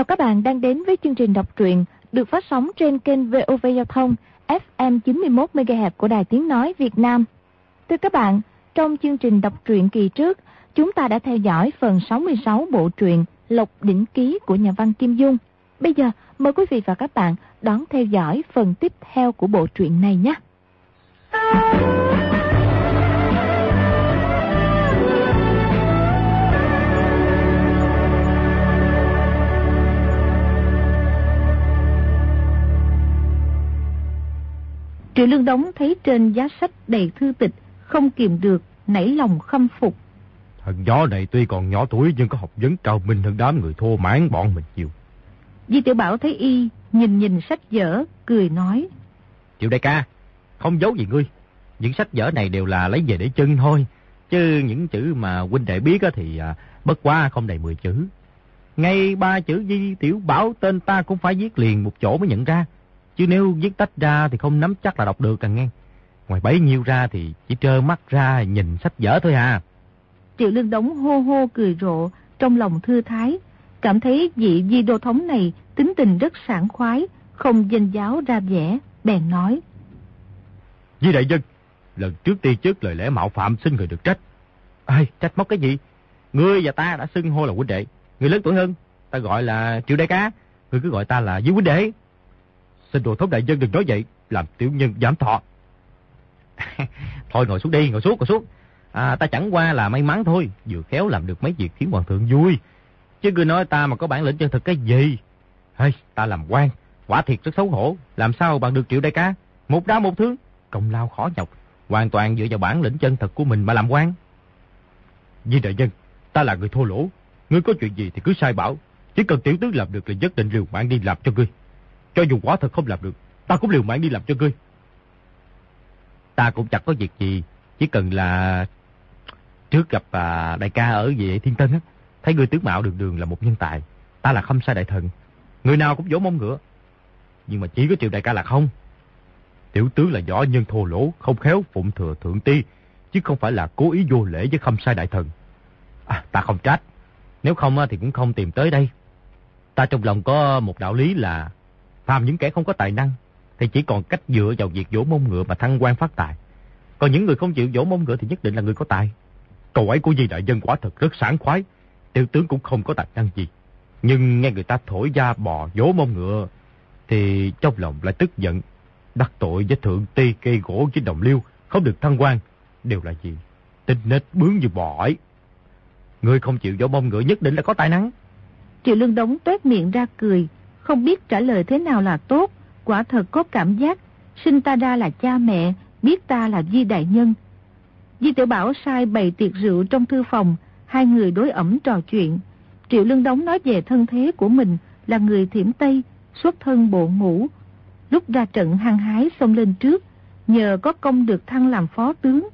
các bạn đang đến với chương trình đọc truyện được phát sóng trên kênh VOV Giao thông FM 91 MHz của Đài Tiếng nói Việt Nam. Thưa các bạn, trong chương trình đọc truyện kỳ trước, chúng ta đã theo dõi phần 66 bộ truyện Lộc Đỉnh Ký của nhà văn Kim Dung. Bây giờ, mời quý vị và các bạn đón theo dõi phần tiếp theo của bộ truyện này nhé. Triệu Lương Đống thấy trên giá sách đầy thư tịch, không kìm được, nảy lòng khâm phục. Thằng gió này tuy còn nhỏ tuổi nhưng có học vấn cao minh hơn đám người thô mãn bọn mình nhiều. Di Tiểu Bảo thấy y, nhìn sách vở, cười nói. Triệu đại ca, không giấu gì ngươi. Những sách vở này đều là lấy về để trưng thôi. Chứ những chữ mà huynh đệ biết thì bất quá không đầy 10 chữ. Ngay 3 chữ Di Tiểu Bảo tên ta cũng phải viết liền một chỗ mới nhận ra. Chứ nếu viết tách ra thì không nắm chắc là đọc được càng nghe. Ngoài bấy nhiêu ra thì chỉ trơ mắt ra nhìn sách vở thôi à. Triệu Lương Đống hô hô cười rộ, trong lòng thư thái, cảm thấy vị Di Đô thống này tính tình rất sảng khoái, không danh giáo ra vẻ, bèn nói. Di đại dân, lần trước ti trước lời lẽ mạo phạm xin người được trách. Ai, trách móc cái gì? Ngươi và ta đã xưng hô là huynh đệ, người lớn tuổi hơn, ta gọi là Triệu đại ca, ngươi cứ gọi ta là Di huynh đệ. Xin Đô thống đại dân đừng nói vậy, làm tiểu nhân giảm thọ. Thôi ngồi xuống đi, ngồi xuống. Ta chẳng qua là may mắn thôi, vừa khéo làm được mấy việc khiến hoàng thượng vui. Chứ ngươi nói ta mà có bản lĩnh chân thực cái gì? Hey, ta làm quan, quả thiệt rất xấu hổ, làm sao bằng được Triệu đại ca? Một đá một thương, công lao khó nhọc, hoàn toàn dựa vào bản lĩnh chân thật của mình mà làm quan. Di đại nhân, ta là người thô lỗ, ngươi có chuyện gì thì cứ sai bảo, chỉ cần tiểu tứ làm được là nhất định liều mạng đi làm cho ngươi. Cho dù quả thật không làm được, ta cũng liều mạng đi làm cho ngươi. Ta cũng chẳng có việc gì, chỉ cần là trước gặp đại ca ở về Thiên Tân á, thấy ngươi tướng mạo đường đường là một nhân tài, ta là Khâm Sai đại thần, người nào cũng vỗ mông ngựa. Nhưng mà chỉ có Triệu đại ca là không. Tiểu tướng là võ nhân thô lỗ, không khéo phụng thừa thượng ti, chứ không phải là cố ý vô lễ với Khâm Sai đại thần. Ta không trách, nếu không thì cũng không tìm tới đây. Ta trong lòng có một đạo lý là phàm những kẻ không có tài năng thì chỉ còn cách dựa vào việc vỗ mông ngựa mà thăng quan phát tài. Còn những người không chịu vỗ mông ngựa thì nhất định là người có tài. Câu ấy của Di đại dân quả thật rất sảng khoái. Tiểu tướng cũng không có tài năng gì, nhưng nghe người ta thổi da bò vỗ mông ngựa thì trong lòng lại tức giận. Đắc tội với thượng ti cây gỗ với đồng liêu, không được thăng quan, đều là gì? Tính nết bướng như bò ấy. Người không chịu vỗ mông ngựa nhất định là có tài năng. Triệu Lương Đống toét miệng ra cười, không biết trả lời thế nào là tốt. Quả thật có cảm giác sinh ta ra là cha mẹ, biết ta là Di đại nhân. Di Tiểu Bảo sai bày tiệc rượu trong thư phòng, hai người đối ẩm trò chuyện. Triệu Lương Đống nói về thân thế của mình là người Thiểm Tây, xuất thân bộ ngũ, lúc ra trận hăng hái xông lên trước, nhờ có công được thăng làm phó tướng.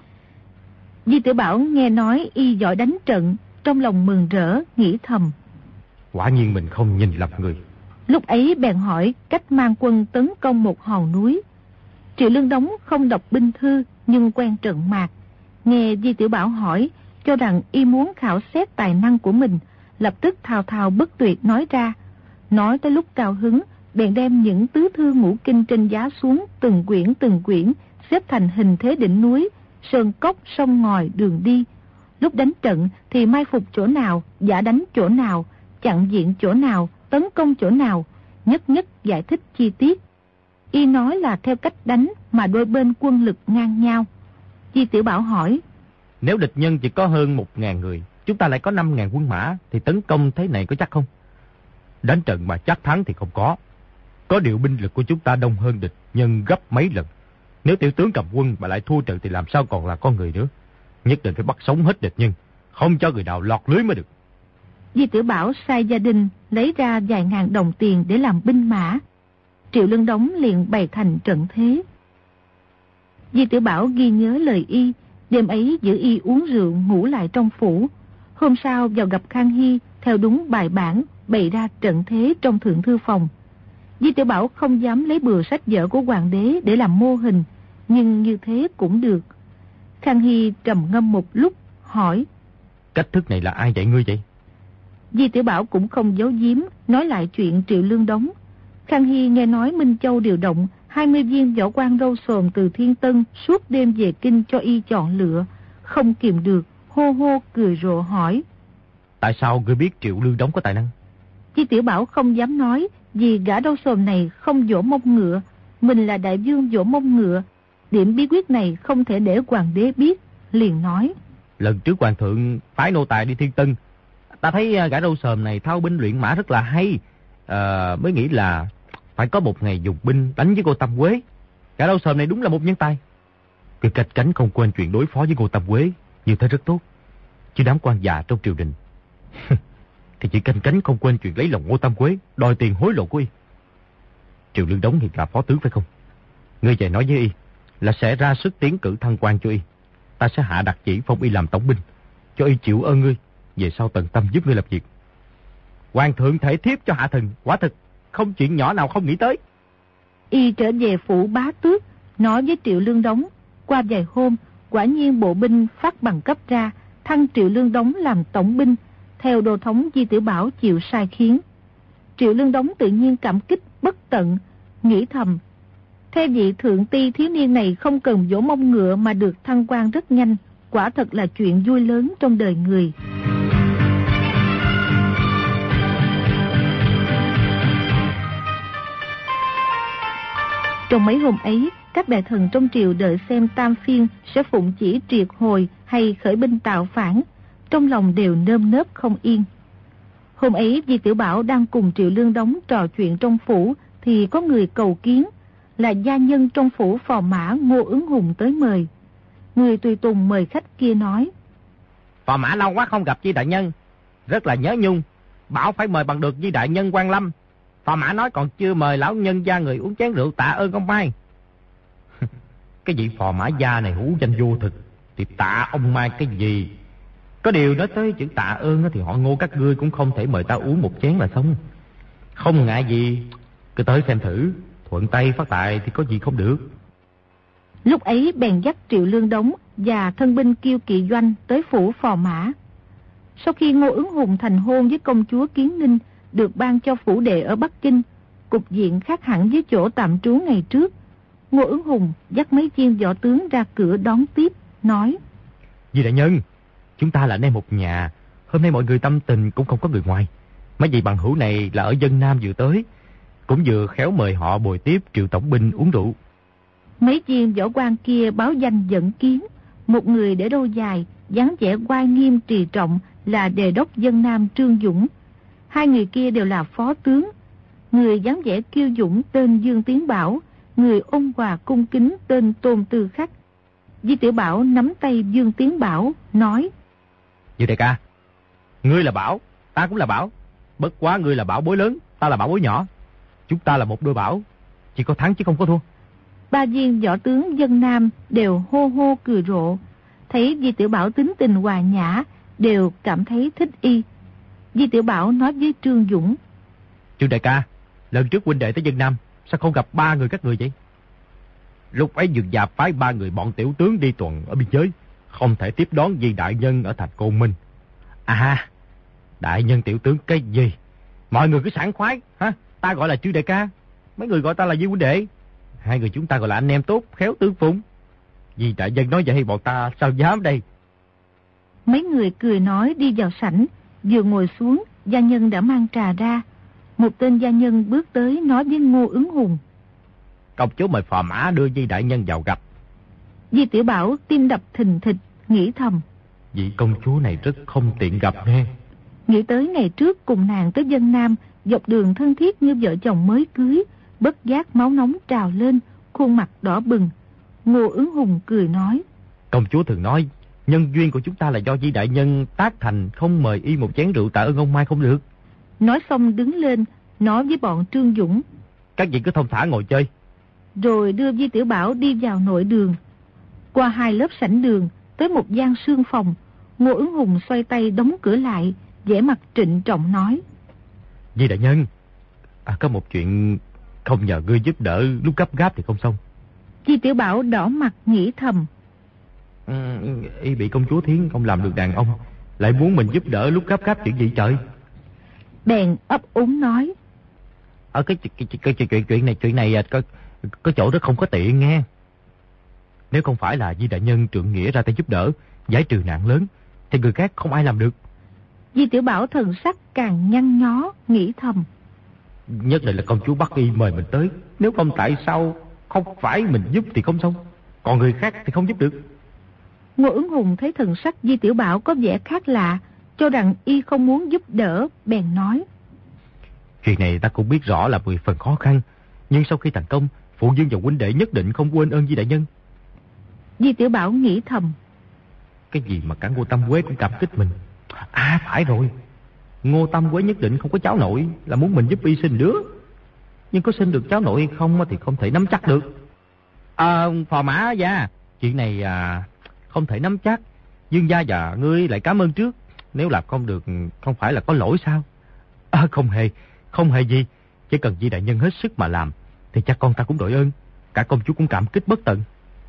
Di Tiểu Bảo nghe nói y giỏi đánh trận, trong lòng mừng rỡ, nghĩ thầm. Quả nhiên mình không nhìn lầm người. Lúc ấy bèn hỏi cách mang quân tấn công một hòn núi. Triệu Lương Đống không đọc binh thư nhưng quen trận mạc. Nghe Di Tiểu Bảo hỏi, cho rằng y muốn khảo xét tài năng của mình, lập tức thao thao bất tuyệt nói ra. Nói tới lúc cao hứng, bèn đem những tứ thư ngũ kinh trên giá xuống từng quyển, xếp thành hình thế đỉnh núi, sơn cốc, sông ngòi, đường đi. Lúc đánh trận thì mai phục chỗ nào, giả đánh chỗ nào, chặn diện chỗ nào, tấn công chỗ nào, nhất giải thích chi tiết. Y nói là theo cách đánh mà đôi bên quân lực ngang nhau. Di Tiểu Bảo hỏi, nếu địch nhân chỉ có hơn 1.000 người, chúng ta lại có 5.000 quân mã, thì tấn công thế này có chắc không? Đánh trận mà chắc thắng thì không có. Có điều binh lực của chúng ta đông hơn địch nhân gấp mấy lần. Nếu tiểu tướng cầm quân mà lại thua trận thì làm sao còn là con người nữa. Nhất định phải bắt sống hết địch nhân, không cho người nào lọt lưới mới được. Di Tiểu Bảo sai gia đình lấy ra vài ngàn đồng tiền để làm binh mã. Triệu Lương Đống liền bày thành trận thế. Di Tiểu Bảo ghi nhớ lời y, đêm ấy giữ y uống rượu ngủ lại trong phủ. Hôm sau vào gặp Khang Hy, theo đúng bài bản bày ra trận thế trong thượng thư phòng. Di Tiểu Bảo không dám lấy bừa sách vở của hoàng đế để làm mô hình, nhưng như thế cũng được. Khang Hy trầm ngâm một lúc, hỏi, cách thức này là ai dạy ngươi vậy? Di Tiểu Bảo cũng không giấu giếm, nói lại chuyện Triệu Lương Đống. Khang Hy nghe nói Minh Châu điều động 20 viên võ quan râu xồm từ Thiên Tân suốt đêm về kinh cho y chọn lựa, không kìm được, hô hô cười rộ hỏi. Tại sao ngươi biết Triệu Lương Đống có tài năng? Di Tiểu Bảo không dám nói, vì gã râu xồm này không vỗ mông ngựa, mình là đại vương vỗ mông ngựa. Điểm bí quyết này không thể để hoàng đế biết, liền nói. Lần trước hoàng thượng phái nô tài đi Thiên Tân, ta thấy gã râu xồm này thao binh luyện mã rất là hay, mới nghĩ là phải có một ngày dùng binh đánh với Ngô Tam Quế. Gã râu xồm này đúng là một nhân tài. Cứ canh cánh không quên chuyện đối phó với Ngô Tam Quế, như thế rất tốt. Chứ đám quan già trong triều đình thì chỉ canh cánh không quên chuyện lấy lòng Ngô Tam Quế, đòi tiền hối lộ của y. Triệu Lương Đống hiện là phó tướng phải không? Ngươi về nói với y là sẽ ra sức tiến cử thăng quan cho y. Ta sẽ hạ đặc chỉ phong y làm tổng binh, cho y chịu ơn ngươi, về sau tận tâm giúp ngươi làm việc. Hoàng thượng thể thiếp cho hạ thần, quả thực không chuyện nhỏ nào không nghĩ tới. Y trở về phủ Bá Tước, nói với Triệu Lương Đống. Qua vài hôm, quả nhiên bộ binh phát bằng cấp ra, thăng Triệu Lương Đống làm tổng binh, theo đô thống Di Tiểu Bảo chịu sai khiến. Triệu Lương Đống tự nhiên cảm kích bất tận, nghĩ thầm. Theo vị thượng ti thiếu niên này không cần vỗ mông ngựa mà được thăng quan rất nhanh, quả thật là chuyện vui lớn trong đời người. Trong mấy hôm ấy, các đại thần trong triều đợi xem tam phiên sẽ phụng chỉ triệt hồi hay khởi binh tạo phản, trong lòng đều nơm nớp không yên. Hôm ấy Di Tiểu Bảo đang cùng Triệu Lương Đống trò chuyện trong phủ thì có người cầu kiến, là gia nhân trong phủ phò mã Ngô Ứng Hùng tới mời. Người tùy tùng mời khách kia nói: Phò mã lâu quá không gặp Di đại nhân, rất là nhớ nhung, bảo phải mời bằng được Di đại nhân quan lâm. Phò mã nói còn chưa mời lão nhân gia người uống chén rượu tạ ơn ông Mai. Cái vị phò mã gia này hữu danh vô thực, thì tạ ông Mai cái gì? Có điều nói tới chữ tạ ơn thì họ Ngô các ngươi cũng không thể mời ta uống một chén là xong. Không ngại gì, cứ tới xem thử, thuận tay phát tài thì có gì không được. Lúc ấy bèn dắt Triệu Lương Đống và thân binh Kiêu Kỵ Doanh tới phủ phò mã. Sau khi Ngô Ứng Hùng thành hôn với công chúa Kiến Ninh, được ban cho phủ đệ ở Bắc Kinh, cục diện khác hẳn với chỗ tạm trú ngày trước. Ngô Ứng Hùng dắt mấy viên võ tướng ra cửa đón tiếp, nói: Di đại nhân, chúng ta là anh em một nhà, hôm nay mọi người tâm tình cũng không có người ngoài. Mấy vị bằng hữu này là ở dân Nam vừa tới, cũng vừa khéo mời họ bồi tiếp Triệu tổng binh uống rượu. Mấy viên võ quan kia báo danh dẫn kiến, một người để râu dài, dáng vẻ oai nghiêm trì trọng là đề đốc dân Nam Trương Dũng. Hai người kia đều là phó tướng. Người dáng vẻ kiêu dũng tên Dương Tiến Bảo, người ôn hòa cung kính tên Tôn Tư Khắc. Di Tiểu Bảo nắm tay Dương Tiến Bảo, nói: Di đại ca, ngươi là Bảo, ta cũng là Bảo. Bất quá ngươi là bảo bối lớn, ta là bảo bối nhỏ. Chúng ta là một đôi bảo, chỉ có thắng chứ không có thua. Ba viên võ tướng dân Nam đều hô hô cười rộ. Thấy Di Tiểu Bảo tính tình hòa nhã, đều cảm thấy thích y. Di Tiểu Bảo nói với Trương Dũng: Trương đại ca, lần trước huynh đệ tới dân Nam, sao không gặp ba người các người vậy? Lúc ấy Dương gia phái ba người bọn tiểu tướng đi tuần ở biên giới, không thể tiếp đón Di đại nhân ở thành Côn Minh. À, đại nhân tiểu tướng cái gì? Mọi người cứ sảng khoái, hả? Ta gọi là Trương đại ca, mấy người gọi ta là Di huynh đệ. Hai người chúng ta gọi là anh em tốt, khéo tương phùng. Di đại nhân nói vậy bọn ta sao dám đây? Mấy người cười nói đi vào sảnh, vừa ngồi xuống, gia nhân đã mang trà ra. Một tên gia nhân bước tới nói với Ngô Ứng Hùng: Công chúa mời phò mã đưa Di đại nhân vào gặp. Di Tiểu Bảo tim đập thình thịch, nghĩ thầm: Vị công chúa này rất không tiện gặp nghe. Nghĩ tới ngày trước cùng nàng tới dân Nam, dọc đường thân thiết như vợ chồng mới cưới, bất giác máu nóng trào lên, khuôn mặt đỏ bừng. Ngô Ứng Hùng cười nói: Công chúa thường nói, nhân duyên của chúng ta là do Di đại nhân tác thành, không mời y một chén rượu tạ ơn ông Mai không được. Nói xong đứng lên, nói với bọn Trương Dũng: Các vị cứ thông thả ngồi chơi. Rồi đưa Di Tiểu Bảo đi vào nội đường. Qua hai lớp sảnh đường, tới một gian sương phòng. Ngô Ứng Hùng xoay tay đóng cửa lại, vẻ mặt trịnh trọng nói: Di đại nhân, có một chuyện không nhờ ngươi giúp đỡ lúc gấp gáp thì không xong. Di Tiểu Bảo đỏ mặt nghĩ thầm: Y bị công chúa Thiến không làm được đàn ông, lại muốn mình giúp đỡ lúc gấp gáp chuyện gì trời? Bèn ấp úng nói. Chuyện này có chỗ rất không có tiện nghe. Nếu không phải là Di đại nhân trượng nghĩa ra tay giúp đỡ, giải trừ nạn lớn, thì người khác không ai làm được. Di Tiểu Bảo thần sắc càng nhăn nhó, nghĩ thầm. Nhất định là công chúa Bắc Y mời mình tới. Nếu không tại sao không phải mình giúp thì không xong, còn người khác thì không giúp được. Ngô Ứng Hùng thấy thần sắc Di Tiểu Bảo có vẻ khác lạ, cho rằng y không muốn giúp đỡ, bèn nói. Chuyện này ta cũng biết rõ là 10 phần khó khăn, nhưng sau khi thành công, phụ vương và huynh đệ nhất định không quên ơn Di đại nhân. Di Tiểu Bảo nghĩ thầm. Cái gì mà cả Ngô Tam Quế cũng cảm kích mình. À phải rồi, Ngô Tam Quế nhất định không có cháu nội, là muốn mình giúp y sinh đứa. Nhưng có sinh được cháu nội hay không thì không thể nắm chắc được. Phò mã gia, chuyện này không thể nắm chắc. Dương gia và ngươi lại cảm ơn trước. Nếu làm không được, không phải là có lỗi sao? Không hề gì. Chỉ cần Di đại nhân hết sức mà làm, thì cha con ta cũng đội ơn. Cả công chúa cũng cảm kích bất tận.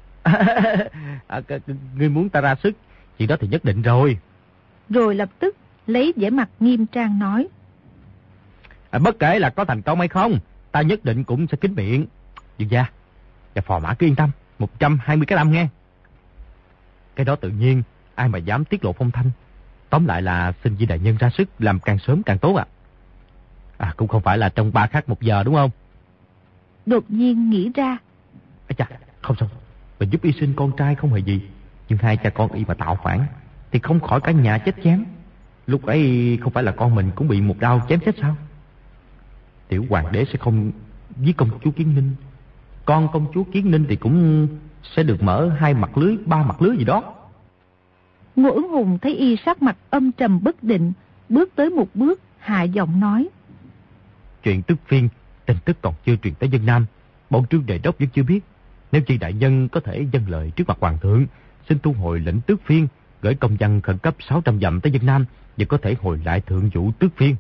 Ngươi muốn ta ra sức, chuyện đó thì nhất định rồi. Rồi lập tức lấy vẻ mặt nghiêm trang nói. Bất kể là có thành công hay không, ta nhất định cũng sẽ kính miệng. Dương gia và phò mã cứ yên tâm, 120 cái năm nghe. Cái đó tự nhiên, ai mà dám tiết lộ phong thanh. Tóm lại là xin Di đại nhân ra sức, làm càng sớm càng tốt ạ. Cũng không phải là trong 3 khắc 1 giờ đúng không? Đột nhiên nghĩ ra. Không sao, mình giúp y sinh con trai không hề gì. Nhưng hai cha con y mà tạo phản thì không khỏi cả nhà chết chém. Lúc ấy không phải là con mình cũng bị một đao chém chết sao? Tiểu hoàng đế sẽ không giết công chúa Kiến Ninh. Con công chúa Kiến Ninh thì cũng sẽ được mở 2 mặt lưới, 3 mặt lưới gì đó. Ngô Ứng Hùng thấy y sắc mặt âm trầm bất định, bước tới một bước, hạ giọng nói. Chuyện Tước Phiên, tin tức còn chưa truyền tới dân Nam, bọn Trương Đề Đốc vẫn chưa biết. Nếu Di đại nhân có thể dâng lời trước mặt hoàng thượng, xin thu hồi lệnh Tước Phiên, gửi công văn khẩn cấp 600 dặm tới dân Nam, và có thể hồi lại thượng vũ Tước Phiên.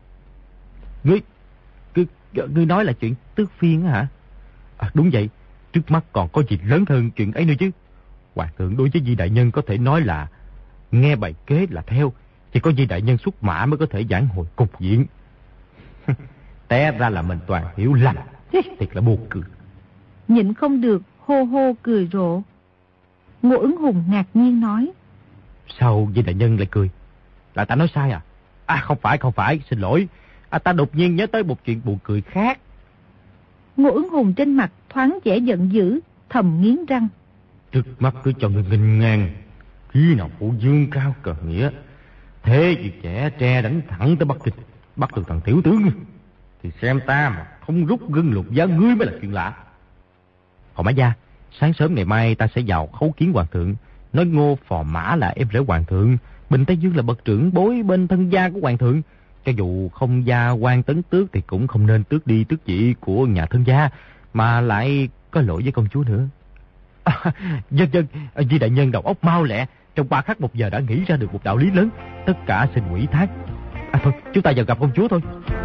Ngươi nói là chuyện Tước Phiên hả? Đúng vậy, trước mắt còn có gì lớn hơn chuyện ấy nữa chứ. Hoàng thượng đối với Di đại nhân có thể nói là nghe bày kế là theo, chỉ có Di đại nhân xuất mã mới có thể giảng hồi cục diện. Té ra là mình toàn hiểu lầm, thiệt là buồn cười. Nhịn không được, hô hô cười rộ. Ngô Ứng Hùng ngạc nhiên nói. Sao Di đại nhân lại cười? Là ta nói sai à? Không phải, xin lỗi. Ta đột nhiên nhớ tới một chuyện buồn cười khác. Ngô Ứng Hùng trên mặt thoáng vẻ giận dữ, thầm nghiến răng. Trước mắt cứ cho người nghênh ngang, khi nào phụ dương cao cờ nghĩa, thế vì trẻ tre đánh thẳng tới Bắc Kinh, bắt được thằng tiểu tướng, thì xem ta mà không rút gân lục giá ngươi mới là chuyện lạ. Phò mã gia, sáng sớm ngày mai ta sẽ vào khấu kiến hoàng thượng, nói Ngô phò mã là em rể hoàng thượng, Bình Tây Dương là bậc trưởng bối bên thân gia của hoàng thượng. Cho dù không gia quan tấn tước thì cũng không nên tước đi tước vị của nhà thân gia, mà lại có lỗi với công chúa nữa. Dân, Di đại nhân đầu óc mau lẹ, trong 3 khắc 1 giờ đã nghĩ ra được một đạo lý lớn, tất cả xin ủy thác. Thôi, chúng ta vào gặp công chúa thôi.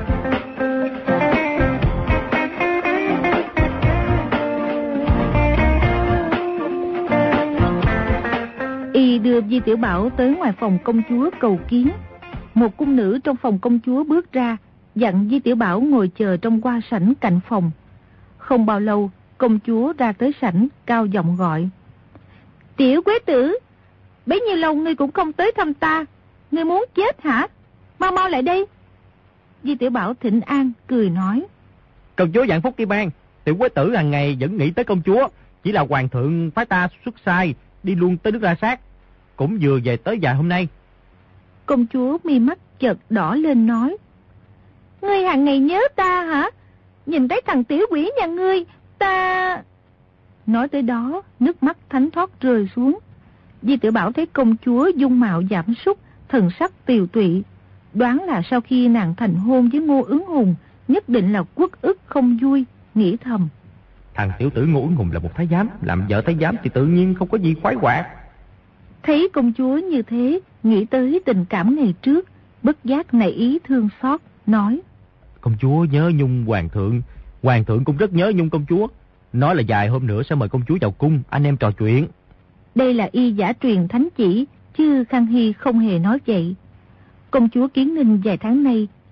Y đưa Di Tiểu Bảo tới ngoài phòng công chúa cầu kiến. Một cung nữ trong phòng công chúa bước ra, dặn Di Tiểu Bảo ngồi chờ trong hoa sảnh cạnh phòng. Không bao lâu, công chúa ra tới sảnh, cao giọng gọi. Tiểu quế tử, bấy nhiêu lâu ngươi cũng không tới thăm ta, ngươi muốn chết hả? Mau mau lại đây. Di Tiểu Bảo thỉnh an, cười nói. Công chúa vạn phúc kim an, tiểu quế tử hàng ngày vẫn nghĩ tới công chúa, chỉ là hoàng thượng phái ta xuất sai, đi luôn tới nước La Sát, cũng vừa về tới vài hôm nay. Công chúa mi mắt chợt đỏ lên nói. Ngươi hàng ngày nhớ ta hả? Nhìn thấy thằng tiểu quỷ nhà ngươi, ta... Nói tới đó, nước mắt thánh thoát rơi xuống. Di Tiểu Bảo thấy công chúa dung mạo giảm sút, thần sắc tiều tụy, đoán là sau khi nàng thành hôn với Ngô Ứng Hùng, nhất định là uất ức không vui, nghĩ thầm. Thằng tiểu tử Ngô Ứng Hùng là một thái giám, làm vợ thái giám thì tự nhiên không có gì khoái hoạt. Thấy công chúa như thế, nghĩ tới tình cảm ngày trước, bất giác nảy ý thương xót, nói. Công chúa nhớ nhung hoàng thượng cũng rất nhớ nhung công chúa. Nói là vài hôm nữa sẽ mời công chúa vào cung, anh em trò chuyện. Đây là y giả truyền thánh chỉ, chứ Khang Hy không hề nói vậy. Công chúa Kiến Ninh vài tháng nay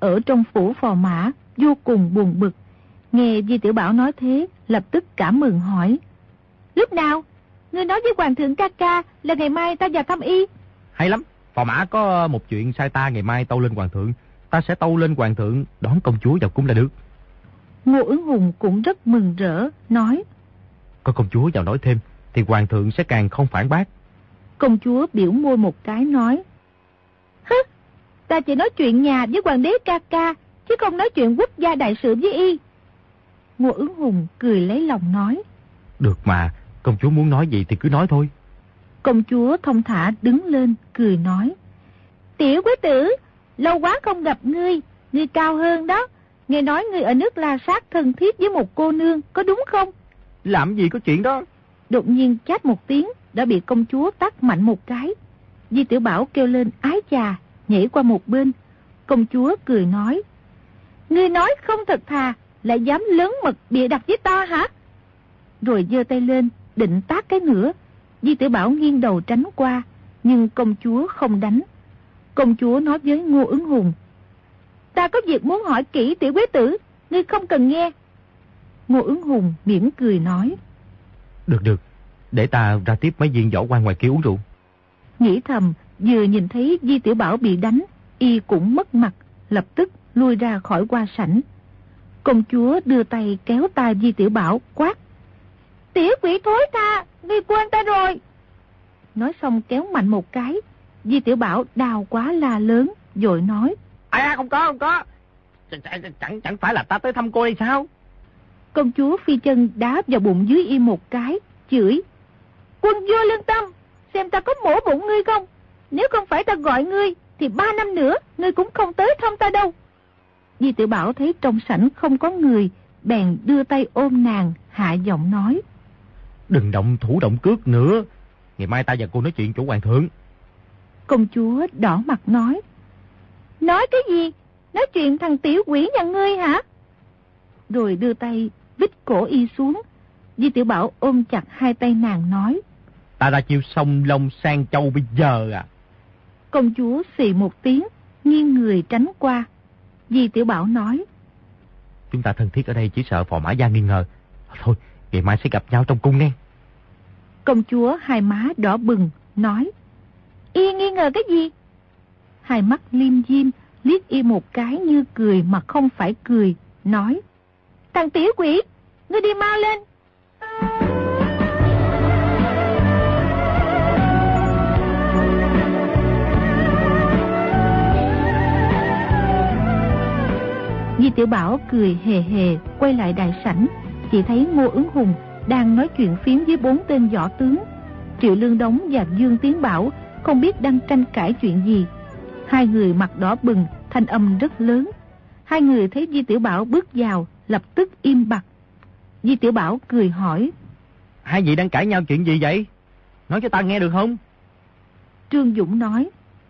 ở trong phủ phò mã vô cùng buồn bực. Nghe Di Tiểu Bảo nói thế, lập tức cảm mừng hỏi. Lúc nào? Ngươi nói với hoàng thượng ca ca là ngày mai ta vào thăm y. Hay lắm, phò mã có một chuyện sai ta ngày mai tâu lên hoàng thượng. Ta sẽ tâu lên hoàng thượng đón công chúa vào cung là được. Ngô Ứng Hùng cũng rất mừng rỡ, nói. Có công chúa vào nói thêm thì hoàng thượng sẽ càng không phản bác. Công chúa biểu môi một cái nói. Hứ, ta chỉ nói chuyện nhà với hoàng đế ca ca, chứ không nói chuyện quốc gia đại sự với y. Ngô Ứng Hùng cười lấy lòng nói. Được mà, công chúa muốn nói gì thì cứ nói thôi. Công chúa thông thả đứng lên, cười nói. Tiểu quý tử, lâu quá không gặp ngươi, ngươi cao hơn đó. Nghe nói ngươi ở nước La Sát thân thiết với một cô nương, có đúng không? Làm gì có chuyện đó. Đột nhiên chát một tiếng, đã bị công chúa tát mạnh một cái. Di Tiểu Bảo kêu lên ái chà, nhảy qua một bên. Công chúa cười nói. Ngươi nói không thật thà, lại dám lớn mật bịa đặt với ta hả? Rồi giơ tay lên, định tát cái nữa. Di Tiểu Bảo nghiêng đầu tránh qua, nhưng công chúa không đánh. Công chúa nói với Ngô Ứng Hùng. Ta có việc muốn hỏi kỹ tiểu quý tử, ngươi không cần nghe. Ngô Ứng Hùng mỉm cười nói. Được, để ta ra tiếp mấy viên võ quan ngoài kia uống rượu. Nghĩ thầm, vừa nhìn thấy Di Tiểu Bảo bị đánh, y cũng mất mặt, lập tức lui ra khỏi hoa sảnh. Công chúa đưa tay kéo tay Di Tiểu Bảo quát. Tiểu quỷ thối tha, ngươi quên ta rồi. Nói xong kéo mạnh một cái. Di Tiểu Bảo đau quá la lớn, vội nói. Không có. Chẳng phải là ta tới thăm cô đây sao? Công chúa phi chân đá vào bụng dưới y một cái, chửi. Quân vô lương tâm, xem ta có mổ bụng ngươi không? Nếu không phải ta gọi ngươi, thì 3 năm nữa, ngươi cũng không tới thăm ta đâu. Di Tiểu Bảo thấy trong sảnh không có người, bèn đưa tay ôm nàng, hạ giọng nói. Đừng động thủ động cước nữa. Ngày mai ta và cô nói chuyện chủ hoàng thượng. Công chúa đỏ mặt nói. Nói cái gì? Nói chuyện thằng tiểu quỷ nhà ngươi hả? Rồi đưa tay vít cổ y xuống. Di Tiểu Bảo ôm chặt hai tay nàng nói. Ta đã chịu sông Long sang Châu bây giờ à? Công chúa xì một tiếng, nghiêng người tránh qua. Di Tiểu Bảo nói. Chúng ta thân thiết ở đây chỉ sợ phò mã gia nghi ngờ. Thôi, ngày mai sẽ gặp nhau trong cung nghe. Công chúa hai má đỏ bừng, nói. Y nghi ngờ cái gì? Hai mắt liêm diêm, liếc y một cái như cười mà không phải cười, nói. Thằng tiểu quỷ, ngươi đi mau lên. Di Tiểu Bảo cười hề hề, quay lại đại sảnh, chỉ thấy Ngô Ứng Hùng đang nói chuyện phiếm với 4 tên võ tướng. Triệu Lương Đống và Dương Tiến Bảo không biết đang tranh cãi chuyện gì. Hai người mặt đỏ bừng, thanh âm rất lớn. Hai người thấy Di Tiểu Bảo bước vào, lập tức im bặt. Di Tiểu Bảo cười hỏi. Hai vị đang cãi nhau chuyện gì vậy? Nói cho ta nghe được không? Trương Dũng nói.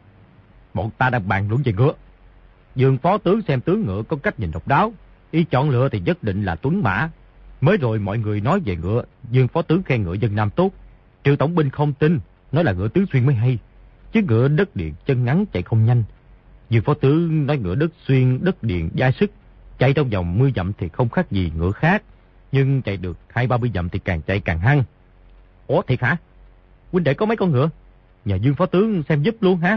Bọn ta đang bàn luận về ngựa. Dương phó tướng xem tướng ngựa có cách nhìn độc đáo. Y chọn lựa thì nhất định là tuấn mã. Mới rồi mọi người nói về ngựa, Dương phó tướng khen ngựa dân Nam tốt. Triệu tổng binh không tin, nói là ngựa tứ xuyên mới hay. Chứ ngựa đất điện chân ngắn chạy không nhanh. Dương phó tướng nói ngựa đất xuyên, đất điện dai sức. Chạy trong vòng 10 dặm thì không khác gì ngựa khác. Nhưng chạy được 20-30 dặm thì càng chạy càng hăng. Ủa thiệt hả? Huynh đệ có mấy con ngựa? Nhờ Dương phó tướng xem giúp luôn hả?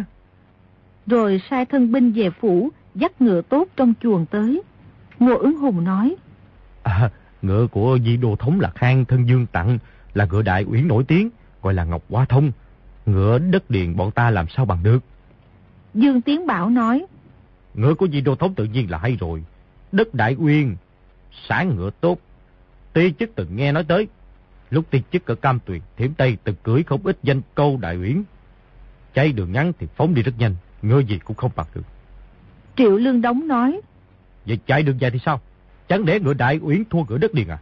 Rồi sai thân binh về phủ, dắt ngựa tốt trong chuồng tới. Ngô Ứng Hùng nói. Ngựa của Di Đô Thống là Khang thân Dương tặng, là ngựa đại uyển nổi tiếng, gọi là Ngọc Hoa Thông. Ngựa đất điền bọn ta làm sao bằng được? Dương Tiến Bảo nói. Ngựa của Di Đô Thống tự nhiên là hay rồi. Đất Đại Uyên, sản ngựa tốt. Ti chức từng nghe nói tới. Lúc ti chức ở Cam Tuyền, Thiểm Tây từng cưỡi không ít danh câu Đại Uyển. Chạy đường ngắn thì phóng đi rất nhanh, ngựa gì cũng không bằng được. Triệu Lương Đống nói. Vậy chạy đường dài thì sao? Chẳng để ngựa Đại Uyển thua ngựa đất điền à?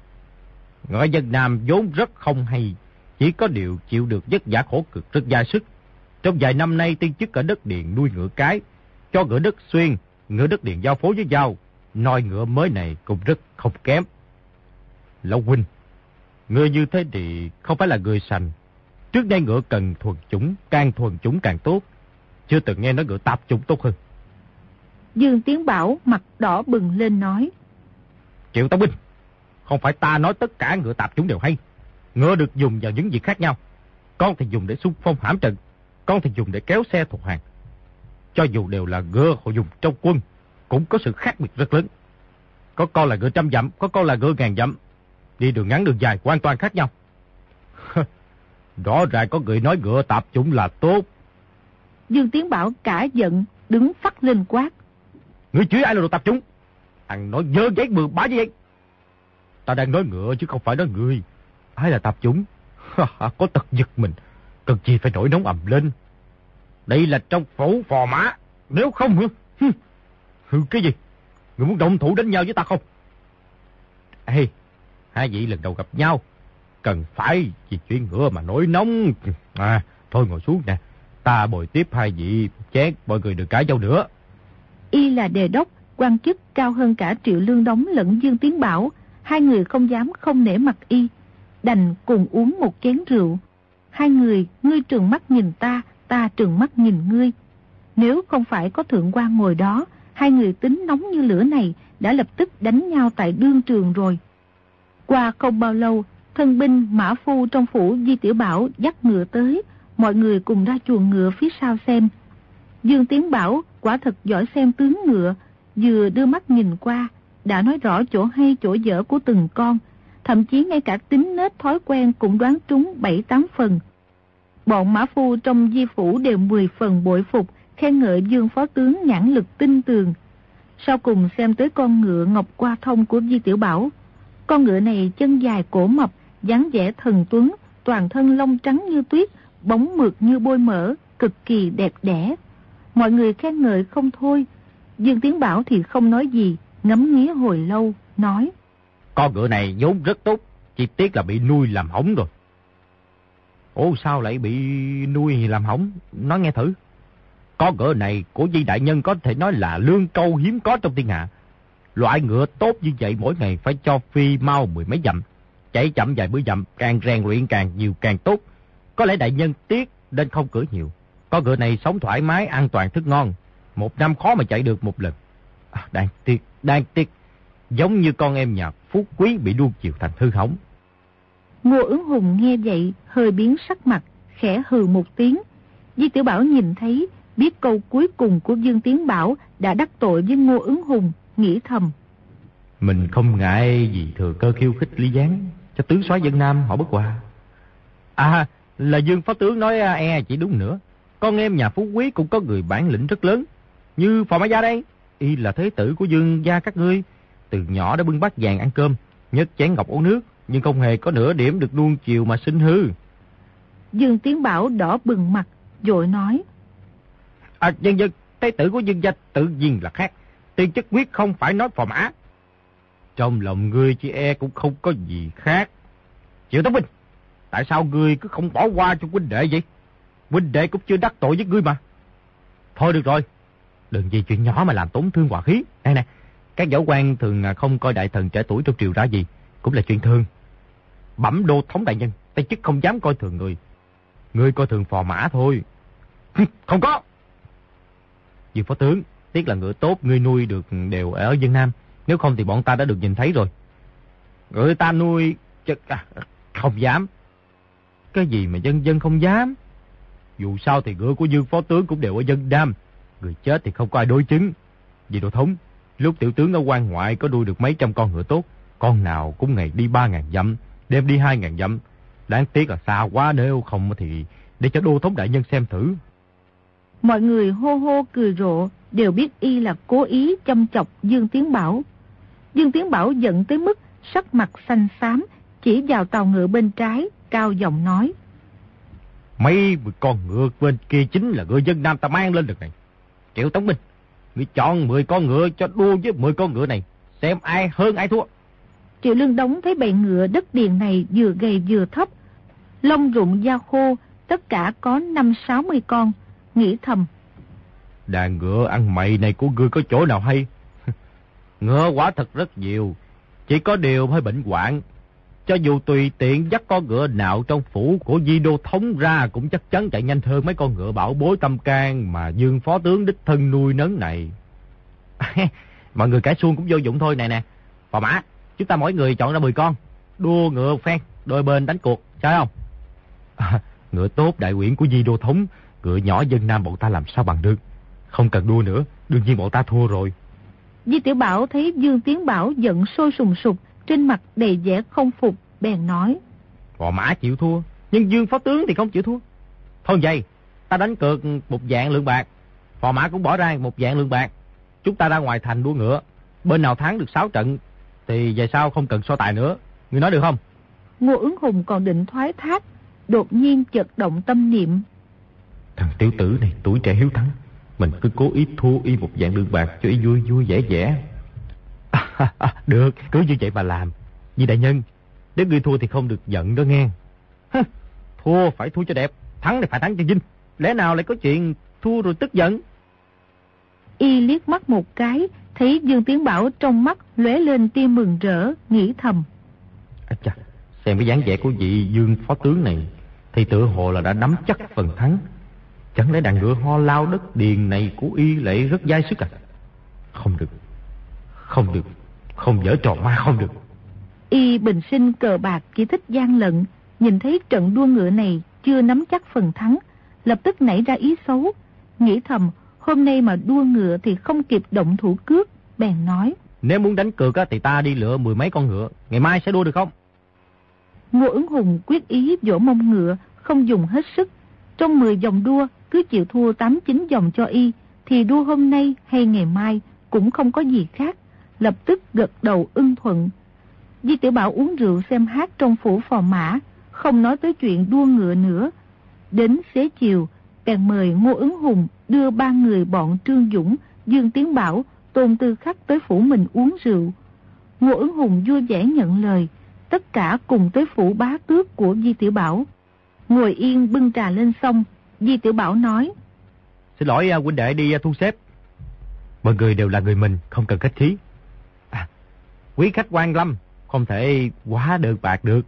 Ngựa dân Nam vốn rất không hay, chỉ có điều chịu được vất vả khổ cực rất dai sức. Trong vài năm nay tiên chức ở đất điền nuôi ngựa cái, cho ngựa đất xuyên, ngựa đất điền giao phối với nhau, nòi ngựa mới này cũng rất không kém. Lão huynh, người như thế thì không phải là người sành. Trước đây ngựa cần thuần chủng càng tốt, chưa từng nghe nói ngựa tạp chủng tốt hơn. Dương Tiến Bảo mặt đỏ bừng lên nói. Triệu Tông Binh, không phải ta nói tất cả ngựa tạp chủng đều hay. Ngựa được dùng vào những việc khác nhau. Con thì dùng để xung phong hãm trận, con thì dùng để kéo xe thuộc hàng. Cho dù đều là ngựa họ dùng trong quân, cũng có sự khác biệt rất lớn. Có con là ngựa 100 dặm, có con là ngựa 1000 dặm. Đi đường ngắn đường dài hoàn toàn khác nhau. Rõ ràng có người nói ngựa tạp chủng là tốt. Dương Tiến Bảo cả giận, đứng phắt lên quát. Ngươi chửi ai là đồ tạp chủng? Thằng nói dơ giấy bừa bãi như vậy. Ta đang nói ngựa chứ không phải nói người. Ai là tạp chủng? Có tật giật mình, cần gì phải nổi nóng ầm lên. Đây là trong phủ phò mã. Nếu không hả? Hừ cái gì? Người muốn động thủ đánh nhau với ta không? Ê, hai vị lần đầu gặp nhau, cần phải vì chuyện ngựa mà nổi nóng. Thôi ngồi xuống nè, ta bồi tiếp hai vị chén, mọi người đừng cãi nhau nữa. Y là đề đốc, quan chức cao hơn cả Triệu Lương Đống lẫn Dương Tiến Bảo. Hai người không dám không nể mặt Y, đành cùng uống một chén rượu. Hai người, ngươi trừng mắt nhìn ta, ta trừng mắt nhìn ngươi. Nếu không phải có thượng quan ngồi đó, hai người tính nóng như lửa này đã lập tức đánh nhau tại đương trường rồi. Qua không bao lâu, thân binh mã phu trong phủ Di Tiểu Bảo dắt ngựa tới, mọi người cùng ra chuồng ngựa phía sau xem. Dương Tiến Bảo quả thật giỏi xem tướng ngựa, vừa đưa mắt nhìn qua, đã nói rõ chỗ hay chỗ dở của từng con, thậm chí ngay cả tính nết thói quen cũng đoán trúng 7-8 phần. Bọn mã phu trong Di Phủ đều 10 phần bội phục, khen ngợi Dương phó tướng nhãn lực tinh tường. Sau cùng xem tới con ngựa ngọc qua thông của Di Tiểu Bảo. Con ngựa này chân dài cổ mập, dáng vẻ thần tuấn, toàn thân lông trắng như tuyết, bóng mượt như bôi mỡ, cực kỳ đẹp đẽ. Mọi người khen ngợi không thôi. Dương Tiến Bảo thì không nói gì, ngắm nghía hồi lâu, nói. Con ngựa này vốn rất tốt, chỉ tiếc là bị nuôi làm hỏng rồi. Ủa sao lại bị nuôi làm hỏng? Nói nghe thử. Con ngựa này của Di đại nhân có thể nói là lương câu hiếm có trong thiên hạ. Loại ngựa tốt như vậy mỗi ngày phải cho phi mau 10 mấy dặm, chạy chậm vài bữa dặm, càng rèn luyện càng nhiều càng tốt. Có lẽ đại nhân tiếc nên không cưỡi nhiều. Con ngựa này sống thoải mái, an toàn thức ngon. Một năm khó mà chạy được một lần. Đáng tiếc. Giống như con em nhà Phú Quý bị nuông chiều thành hư hỏng. Ngô Ứng Hùng nghe vậy, hơi biến sắc mặt, khẽ hừ một tiếng. Di Tiểu Bảo nhìn thấy, biết câu cuối cùng của Dương Tiến Bảo đã đắc tội với Ngô Ứng Hùng, nghĩ thầm. Mình không ngại gì thừa cơ khiêu khích Lý Giáng, cho tướng soái Vân Nam họ bất hòa. Là Dương phó tướng nói chỉ đúng nữa. Con em nhà Phú Quý cũng có người bản lĩnh rất lớn, như Phò Mã Gia đây. Y là thế tử của Dương gia các ngươi, từ nhỏ đã bưng bát vàng ăn cơm, nhấc chén ngọc uống nước, nhưng không hề có nửa điểm được nuông chiều mà sinh hư. Dương Tiến Bảo đỏ bừng mặt, vội nói. Dân thế tử của Dương gia tự nhiên là khác. Tiên chức quyết không phải nói Phò Mã. Trong lòng ngươi chỉ e cũng không có gì khác. Triệu Tống Binh, tại sao ngươi cứ không bỏ qua cho huynh đệ vậy? Huynh đệ cũng chưa đắc tội với ngươi mà. Thôi được rồi, đừng vì chuyện nhỏ mà làm tổn thương hòa khí. Nè, các võ quan thường không coi đại thần trẻ tuổi trong triều ra gì, cũng là chuyện thường. Bẩm đô thống đại nhân, tay chức không dám coi thường người. Ngươi coi thường Phò Mã thôi. Không có. Dương phó tướng, tiếc là ngựa tốt ngươi nuôi được đều ở Vân Nam, nếu không thì bọn ta đã được nhìn thấy rồi. Người ta nuôi không dám. Cái gì mà dân không dám? Dù sao thì ngựa của Dương phó tướng cũng đều ở Vân Nam. Người chết thì không có ai đối chứng. Vì đô thống, lúc tiểu tướng ở quan ngoại có nuôi được mấy trăm con ngựa tốt, con nào cũng ngày đi 3.000 dặm, đêm đi 2.000 dặm. Đáng tiếc là xa quá, nếu không thì để cho đô thống đại nhân xem thử. Mọi người hô hô cười rộ, đều biết y là cố ý châm chọc Dương Tiến Bảo. Dương Tiến Bảo giận tới mức sắc mặt xanh xám, chỉ vào tàu ngựa bên trái, cao giọng nói. Mấy con ngựa bên kia chính là ngựa Vân Nam ta mang lên được này. Triệu Tống Binh, ngươi chọn 10 con ngựa cho đua với 10 con ngựa này, xem ai hơn ai thua. Triệu Lương Đống thấy bầy ngựa đất điền này vừa gầy vừa thấp, lông rụng da khô, tất cả có 50-60 con, nghĩ thầm. Đàn ngựa ăn mày này của ngươi có chỗ nào hay? Ngựa quả thật rất nhiều, chỉ có điều hơi bệnh hoạn. Cho dù tùy tiện dắt con ngựa nào trong phủ của Di đô thống ra cũng chắc chắn chạy nhanh hơn mấy con ngựa bảo bối tâm can mà Dương phó tướng đích thân nuôi nấng này. Mọi người cãi xuông cũng vô dụng thôi. Này nè, Phò Mã, chúng ta mỗi người chọn ra 10 con, đua ngựa một phen, đôi bên đánh cuộc, sao không? Ngựa tốt đại uyển của Di Đô Thống, ngựa nhỏ dân Nam bọn ta làm sao bằng được. Không cần đua nữa, đương nhiên bọn ta thua rồi. Di Tiểu Bảo thấy Dương Tiến Bảo giận sôi sùng sục, trên mặt đầy vẻ không phục, bèn nói: Phò Mã chịu thua, nhưng Dương phó tướng thì không chịu thua. Thôi vậy, ta đánh cược 1 vạn lượng bạc, Phò Mã cũng bỏ ra 1 vạn lượng bạc. Chúng ta ra ngoài thành đua ngựa, bên nào thắng được 6 trận thì về sau không cần so tài nữa. Ngươi nói được không? Ngô Ứng Hùng còn định thoái thác, đột nhiên chợt động tâm niệm. Thằng tiểu tử này tuổi trẻ hiếu thắng, mình cứ cố ý thua y 1 vạn lượng bạc cho y vui vui vẻ vẻ. Được, cứ như vậy mà làm. Vì đại nhân, nếu ngươi thua thì không được giận đó nghe. Thua phải thua cho đẹp, thắng thì phải thắng cho vinh. Lẽ nào lại có chuyện thua rồi tức giận? Y liếc mắt một cái, thấy Dương Tiến Bảo trong mắt lóe lên tia mừng rỡ, nghĩ thầm: Chà, xem cái dáng vẻ của vị Dương phó tướng này thì tựa hồ là đã nắm chắc phần thắng. Chẳng lẽ đàn ngựa ho lao đất điền này của y lại rất dai sức à? Không được, không được, không giở trò ma không được. Y bình sinh cờ bạc chỉ thích gian lận, nhìn thấy trận đua ngựa này chưa nắm chắc phần thắng, lập tức nảy ra ý xấu, nghĩ thầm hôm nay mà đua ngựa thì không kịp động thủ cướp, bèn nói: Nếu muốn đánh cược thì ta đi lựa 10 mấy con ngựa, ngày mai sẽ đua được không? Ngô Ứng Hùng quyết ý vỗ mông ngựa, không dùng hết sức. Trong 10 vòng đua, cứ chịu thua 8-9 vòng cho y, thì đua hôm nay hay ngày mai cũng không có gì khác, lập tức gật đầu ưng thuận. Di Tiểu Bảo uống rượu xem hát trong phủ Phò Mã, không nói tới chuyện đua ngựa nữa. Đến xế chiều, bèn mời Ngô Ứng Hùng đưa 3 người bọn Trương Dũng, Dương Tiến Bảo, Tôn Tư Khắc tới phủ mình uống rượu. Ngô Ứng Hùng vui vẻ nhận lời, tất cả cùng tới phủ bá tước của Di Tiểu Bảo. Ngồi yên bưng trà lên xong, Di Tiểu Bảo nói: Xin lỗi huynh đệ đi thu xếp. Mọi người đều là người mình, không cần khách khí. Quý khách quan lâm, không thể quá đơn bạc được.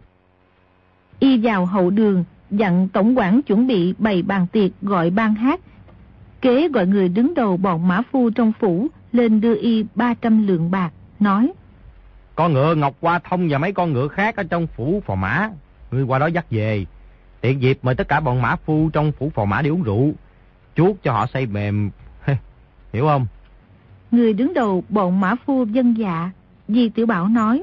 Y vào hậu đường, dặn tổng quản chuẩn bị bày bàn tiệc gọi ban hát. Kế gọi người đứng đầu bọn mã phu trong phủ lên đưa y 300 lượng bạc, nói: Con ngựa Ngọc Hoa Thông và mấy con ngựa khác ở trong phủ Phò Mã, ngươi qua đó dắt về. Tiện dịp mời tất cả bọn mã phu trong phủ Phò Mã đi uống rượu, chuốt cho họ say mềm. Hiểu không? Người đứng đầu bọn mã phu vâng dạ. Di Tiểu Bảo nói: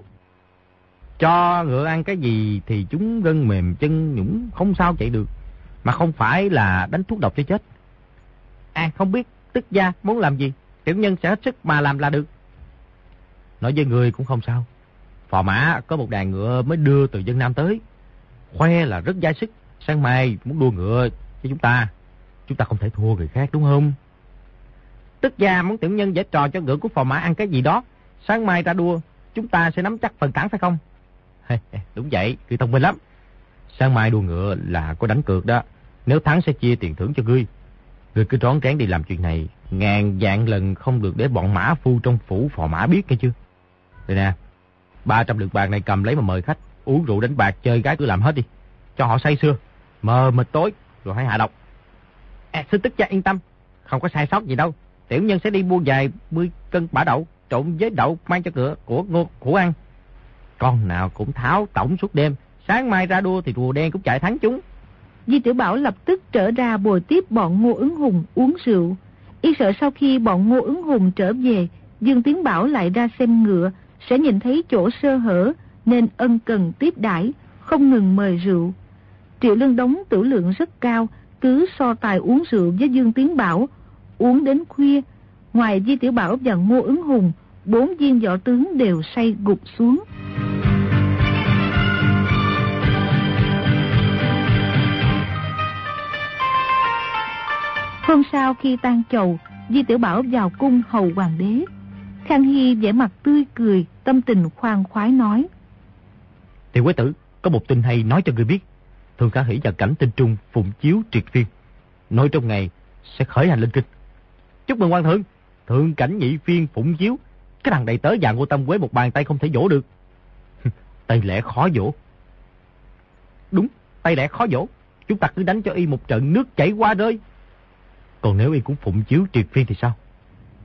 Cho ngựa ăn cái gì thì chúng gân mềm chân nhũng không sao chạy được, mà không phải là đánh thuốc độc cho chết. Không biết tức gia muốn làm gì, tiểu nhân sẽ hết sức mà làm là được. Nói với người cũng không sao. Phò Mã có một đàn ngựa mới đưa từ dân Nam tới, khoe là rất dai sức. Sáng mai muốn đua ngựa cho chúng ta không thể thua người khác đúng không? Tức gia muốn tiểu nhân vẽ trò cho ngựa của Phò Mã ăn cái gì đó, sáng mai ra đua chúng ta sẽ nắm chắc phần thắng phải không? Đúng vậy, ngươi thông minh lắm. Sáng mai đua ngựa là có đánh cược đó, nếu thắng sẽ chia tiền thưởng cho ngươi. Ngươi cứ rón rén đi làm chuyện này, ngàn vạn lần không được để bọn mã phu trong phủ Phò Mã biết nghe chưa? Đây nè, 300 lượng bạc này cầm lấy mà mời khách uống rượu đánh bạc chơi gái cứ làm hết đi, cho họ say sưa mờ mịt tối rồi hãy hạ độc. Xin tức gia yên tâm, không có sai sót gì đâu. Tiểu nhân sẽ đi mua vài 10 cân bả đậu trộn với đậu mang cho cửa của Ngô Khủ ăn. Con nào cũng tháo tổng suốt đêm, sáng mai ra đua thì rùa đen cũng chạy thắng chúng. Di Tiểu Bảo lập tức trở ra bồi tiếp bọn Ngô Ứng Hùng uống rượu. Y sợ sau khi bọn Ngô Ứng Hùng trở về, Dương Tiến Bảo lại ra xem ngựa, sẽ nhìn thấy chỗ sơ hở, nên ân cần tiếp đãi, không ngừng mời rượu. Triệu Lương Đống tử lượng rất cao, cứ so tài uống rượu với Dương Tiến Bảo, uống đến khuya. Ngoài Di Tiểu Bảo và Ngô Ứng Hùng, 4 viên võ tướng đều say gục xuống. Hôm sau khi tan chầu, Di Tiểu Bảo vào cung hầu hoàng đế. Khang Hy vẻ mặt tươi cười, tâm tình khoan khoái nói: Tiểu quế tử, có một tin hay nói cho ngươi biết. Thường Khả Hỷ và Cảnh Tinh Trung phụng chiếu triệt phiên, nói trong ngày sẽ khởi hành lên kinh. Chúc mừng quan thượng, thượng cảnh nhị phiên phụng chiếu. Cái thằng đầy tớ già Ngô Tâm Quế một bàn tay không thể vỗ được. Tay lẽ khó vỗ. Đúng, tay lẽ khó vỗ. Chúng ta cứ đánh cho y một trận nước chảy qua rơi. Còn nếu y cũng phụng chiếu triệt phiên thì sao?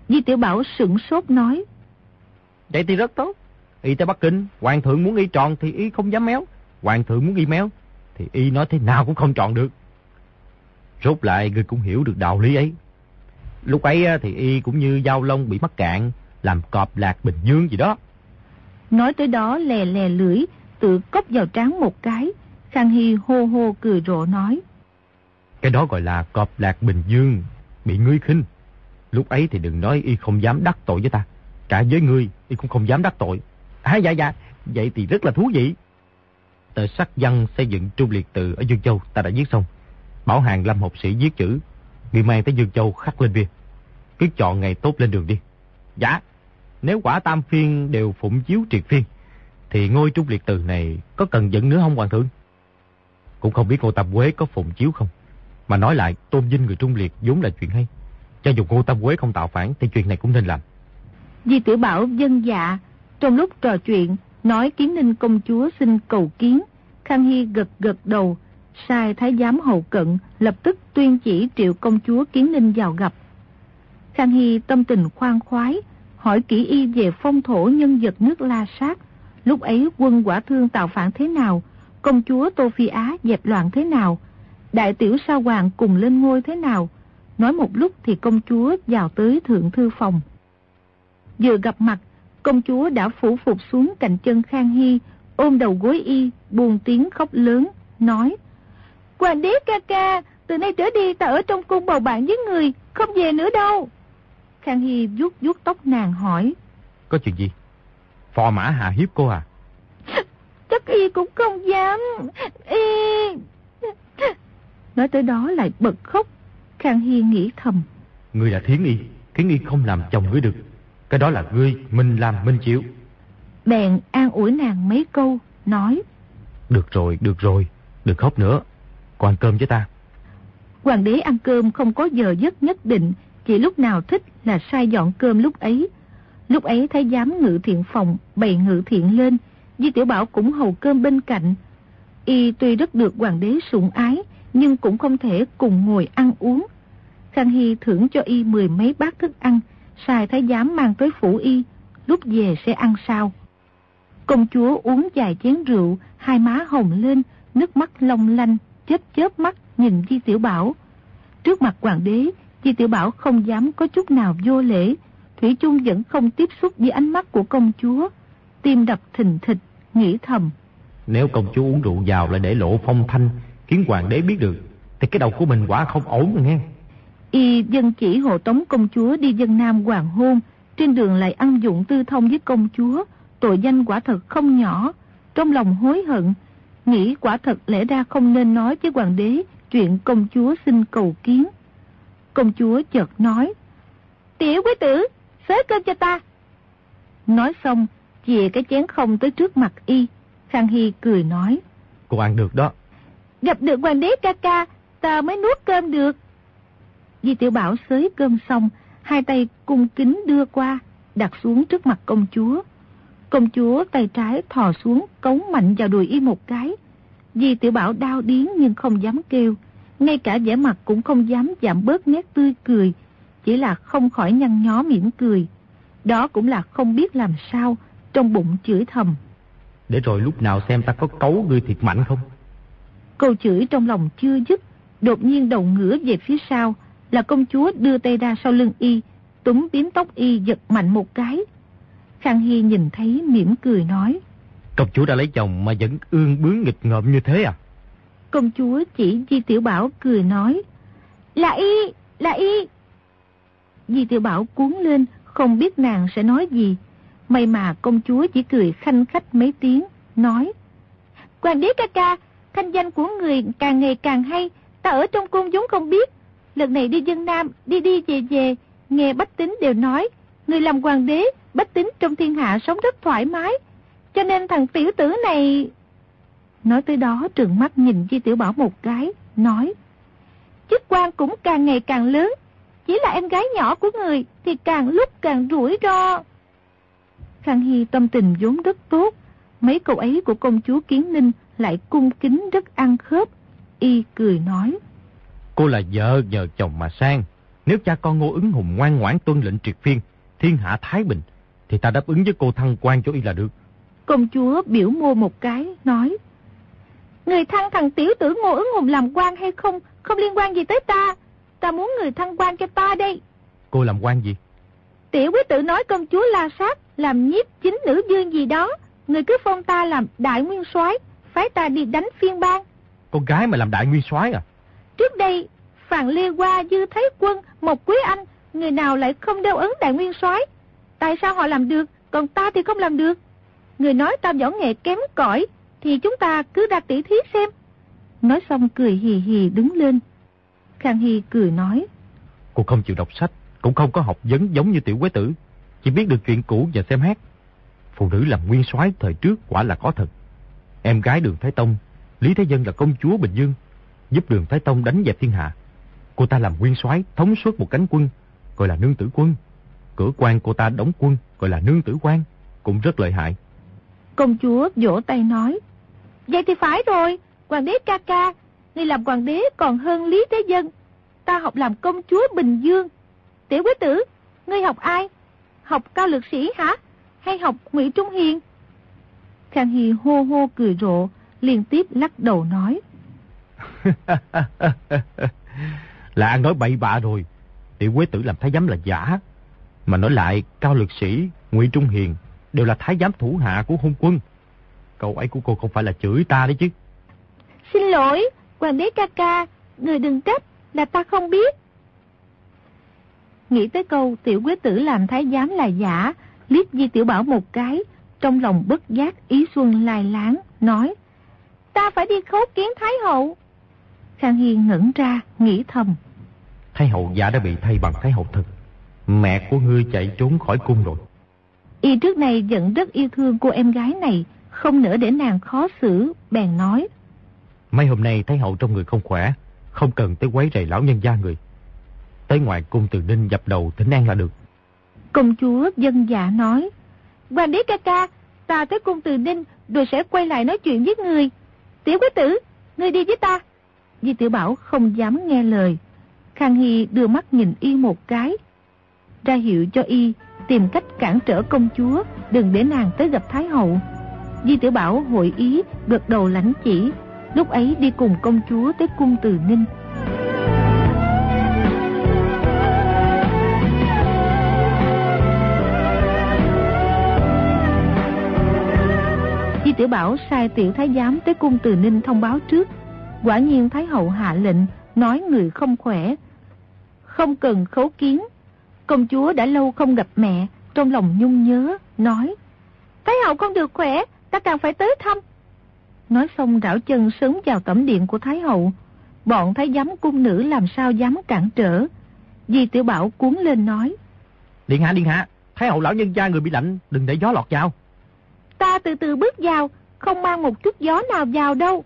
Di Tiểu Bảo sửng sốt nói. Vậy thì rất tốt. Y tới Bắc Kinh, hoàng thượng muốn y tròn thì y không dám méo. Hoàng thượng muốn y méo thì y nói thế nào cũng không tròn được. Rốt lại ngươi cũng hiểu được đạo lý ấy. Lúc ấy thì y cũng như Giao Long bị mắc cạn, làm cọp lạc Bình Dương gì đó. Nói tới đó lè lè lưỡi, tự cốc vào trán một cái. Khang Hy hô hô cười rộ nói. Cái đó gọi là cọp lạc Bình Dương, bị ngươi khinh. Lúc ấy thì đừng nói y không dám đắc tội với ta. Cả với ngươi, y cũng không dám đắc tội. Dạ, vậy thì rất là thú vị. Tờ sắc văn xây dựng Trung Liệt Tự ở Dương Châu ta đã viết xong. Bảo Hàng Lâm học sĩ viết chữ, ngươi mang tới Dương Châu khắc lên bia. Cứ chọn ngày tốt lên đường đi. Dạ, nếu quả tam phiên đều phụng chiếu triệt phiên, thì ngôi Trung Liệt Tự này có cần dựng nữa không hoàng thượng? Cũng không biết Ngô Tam Quế có phụng chiếu không. Mà nói lại, tôn vinh người Trung Liệt vốn là chuyện hay. Cho dù Ngô Tam Quế không tạo phản thì chuyện này cũng nên làm. Di Tiểu Bảo vâng dạ. Trong lúc trò chuyện, nói Kiến Ninh công chúa xin cầu kiến. Khang Hy gật gật đầu, sai thái giám hậu cận lập tức tuyên chỉ triệu công chúa Kiến Ninh vào gặp. Khang Hy tâm tình khoan khoái, hỏi kỹ y về phong thổ nhân vật nước La Sát. Lúc ấy quân Quả Thương tạo phản thế nào, công chúa Tô Phi Á dẹp loạn thế nào, đại tiểu sa hoàng cùng lên ngôi thế nào. Nói một lúc thì công chúa vào tới thượng thư phòng. Vừa gặp mặt, công chúa đã phủ phục xuống cạnh chân Khang Hy, ôm đầu gối y, buồn tiếng khóc lớn, nói: Hoàng đế ca ca, từ nay trở đi ta ở trong cung bầu bạn với người, không về nữa đâu. Khang Hy vuốt vuốt tóc nàng hỏi: Có chuyện gì? Phò mã hạ hiếp cô à? Chắc y cũng không dám. Y... Nói tới đó lại bật khóc. Khang Hy nghĩ thầm: Ngươi là thiến y, khiến y không làm chồng ngươi được. Cái đó là ngươi, mình làm mình chịu. Bèn an ủi nàng mấy câu, nói: Được rồi, đừng khóc nữa. Cô ăn cơm với ta. Hoàng đế ăn cơm không có giờ giấc nhất định, chỉ lúc nào thích là sai dọn cơm lúc ấy. Lúc ấy thái giám ngự thiện phòng bày ngự thiện lên, Di Tiểu Bảo cũng hầu cơm bên cạnh. Y tuy rất được hoàng đế sủng ái, nhưng cũng không thể cùng ngồi ăn uống. Khang Hy thưởng cho y 10 mấy bát thức ăn, sai thái giám mang tới phủ y, lúc về sẽ ăn sau. Công chúa uống vài chén rượu, hai má hồng lên, nước mắt long lanh, chớp mắt nhìn Di Tiểu Bảo. Trước mặt hoàng đế, Di Tiểu Bảo không dám có chút nào vô lễ, thủy chung vẫn không tiếp xúc với ánh mắt của công chúa. Tim đập thình thịch, nghĩ thầm: Nếu công chúa uống rượu vào lại để lộ phong thanh, khiến hoàng đế biết được, thì cái đầu của mình quả không ổn rồi nghe. Y dân chỉ hộ tống công chúa đi dân nam hoàng hôn, trên đường lại ăn dụng tư thông với công chúa, tội danh quả thật không nhỏ. Trong lòng hối hận, nghĩ quả thật lẽ ra không nên nói với hoàng đế chuyện công chúa xin cầu kiến. Công chúa chợt nói: Tiểu quý tử, xới cơm cho ta. Nói xong, chìa cái chén không tới trước mặt y. Khang Hy cười nói: Cô ăn được đó. Gặp được hoàng đế ca ca, ta mới nuốt cơm được. Di Tiểu Bảo xới cơm xong, hai tay cung kính đưa qua, đặt xuống trước mặt công chúa. Công chúa tay trái thò xuống cấu mạnh vào đùi y một cái. Di Tiểu Bảo đau điếng nhưng không dám kêu, ngay cả vẻ mặt cũng không dám giảm bớt nét tươi cười, chỉ là không khỏi nhăn nhó mỉm cười. Đó cũng là không biết làm sao, trong bụng chửi thầm: Để rồi lúc nào xem ta có cấu ngươi thiệt mạnh không? Câu chửi trong lòng chưa dứt, đột nhiên đầu ngửa về phía sau, là công chúa đưa tay ra sau lưng y, túm bím tóc y giật mạnh một cái. Khang Hy nhìn thấy mỉm cười nói: Công chúa đã lấy chồng mà vẫn ương bướng nghịch ngợm như thế à? Công chúa chỉ Di Tiểu Bảo cười nói: Là y. Di Tiểu Bảo cuốn lên, không biết nàng sẽ nói gì. May mà công chúa chỉ cười khanh khách mấy tiếng, nói: Hoàng đế ca ca, thanh danh của người càng ngày càng hay, ta ở trong cung vốn không biết. Lần này đi dân nam, đi về, nghe bách tính đều nói, người làm hoàng đế, bách tính trong thiên hạ sống rất thoải mái. Cho nên thằng tiểu tử này... Nói tới đó trừng mắt nhìn Di Tiểu Bảo một cái, nói: Chức quan cũng càng ngày càng lớn, chỉ là em gái nhỏ của người thì càng lúc càng rủi ro. Khang Hy tâm tình vốn rất tốt, mấy câu ấy của công chúa Kiến Ninh lại cung kính rất ăn khớp. Y cười nói: Cô là vợ nhờ chồng mà sang, Nếu cha con Ngô Ứng Hùng ngoan ngoãn tuân lệnh triệt phiên, thiên hạ thái bình, thì ta đáp ứng với cô thăng quan cho y là được. Công chúa biểu môi một cái, nói: Người thăng thằng tiểu tử Ngô Ứng Hùng làm quan hay không, không liên quan gì tới ta. Ta muốn người thăng quan cho ta đây. Cô làm quan gì? Tiểu quý tử nói công chúa La Sát làm nhiếp chính nữ vương gì đó, người cứ phong ta làm đại nguyên soái, phái ta đi đánh phiên bang. Con gái mà làm đại nguyên soái à? Trước đây Phàn Lê Hoa, Dư Thái Quân, Mộc Quý Anh, người nào lại không đeo ấn đại nguyên soái? Tại sao họ làm được, còn ta thì không làm được? Người nói ta võ nghệ kém cỏi, thì chúng ta cứ ra tỉ thí xem. Nói xong cười hì hì đứng lên. Khang Hy cười nói: Cô không chịu đọc sách, cũng không có học vấn giống như tiểu quế tử, chỉ biết được chuyện cũ và xem hát. Phụ nữ làm nguyên soái thời trước quả là có thật. Em gái Đường Thái Tông, Lý Thế Dân là công chúa Bình Dương, giúp Đường Thái Tông đánh dẹp thiên hạ. Cô ta làm nguyên soái thống suốt một cánh quân, gọi là nương tử quân. Cửa quan cô ta đóng quân, gọi là nương tử quan, cũng rất lợi hại. Công chúa vỗ tay nói: Vậy thì phải rồi, hoàng đế ca ca, ngươi làm hoàng đế còn hơn Lý Thế Dân. Ta học làm công chúa Bình Dương. Tiểu quý tử, ngươi học ai? Học Cao Lực Sĩ hả? Hay học Ngụy Trung Hiền? Khang Hy hô hô cười rộ, liên tiếp lắc đầu nói: Là ăn nói bậy bạ rồi. Tiểu quế tử làm thái giám là giả. Mà nói lại, Cao Lực Sĩ, Ngụy Trung Hiền đều là thái giám thủ hạ của hôn quân. Câu ấy của cô không phải là chửi ta đấy chứ. Xin lỗi, hoàng đế ca ca, người đừng trách, là ta không biết. Nghĩ tới câu tiểu quế tử làm thái giám là giả, liếc Di Tiểu Bảo một cái, trong lòng bất giác ý xuân lai láng, nói: Ta phải đi khấu kiến Thái hậu. Khang Hy ngẩn ra, nghĩ thầm: Thái hậu giả đã bị thay bằng Thái hậu thực. Mẹ của ngươi chạy trốn khỏi cung rồi. Y trước này vẫn rất yêu thương cô em gái này, không nỡ để nàng khó xử, bèn nói: Mấy hôm nay Thái hậu trong người không khỏe, không cần tới quấy rầy lão nhân gia người. Tới ngoài cung Từ Ninh dập đầu thỉnh an là được. Công chúa vâng dạ nói: Hoàng đế ca ca, ta tới cung Từ Ninh rồi sẽ quay lại nói chuyện với người. Tiểu quý tử, ngươi đi với ta. Di Tiểu Bảo không dám nghe lời. Khang Hy đưa mắt nhìn y một cái, ra hiệu cho y tìm cách cản trở công chúa, đừng để nàng tới gặp Thái hậu. Di Tiểu Bảo hội ý, gật đầu lãnh chỉ, lúc ấy đi cùng công chúa tới cung Từ Ninh. Di Tiểu Bảo sai tiểu thái giám tới cung Từ Ninh thông báo trước. Quả nhiên Thái hậu hạ lệnh, nói người không khỏe, không cần khấu kiến. Công chúa đã lâu không gặp mẹ, trong lòng nhung nhớ, nói: Thái hậu không được khỏe, ta càng phải tới thăm. Nói xong rảo chân sớm vào tẩm điện của Thái hậu. Bọn thái giám cung nữ làm sao dám cản trở. Di Tiểu Bảo cuốn lên nói: Điện hạ, Thái hậu lão nhân gia người bị lạnh, đừng để gió lọt vào. Ta từ từ bước vào, không mang một chút gió nào vào đâu.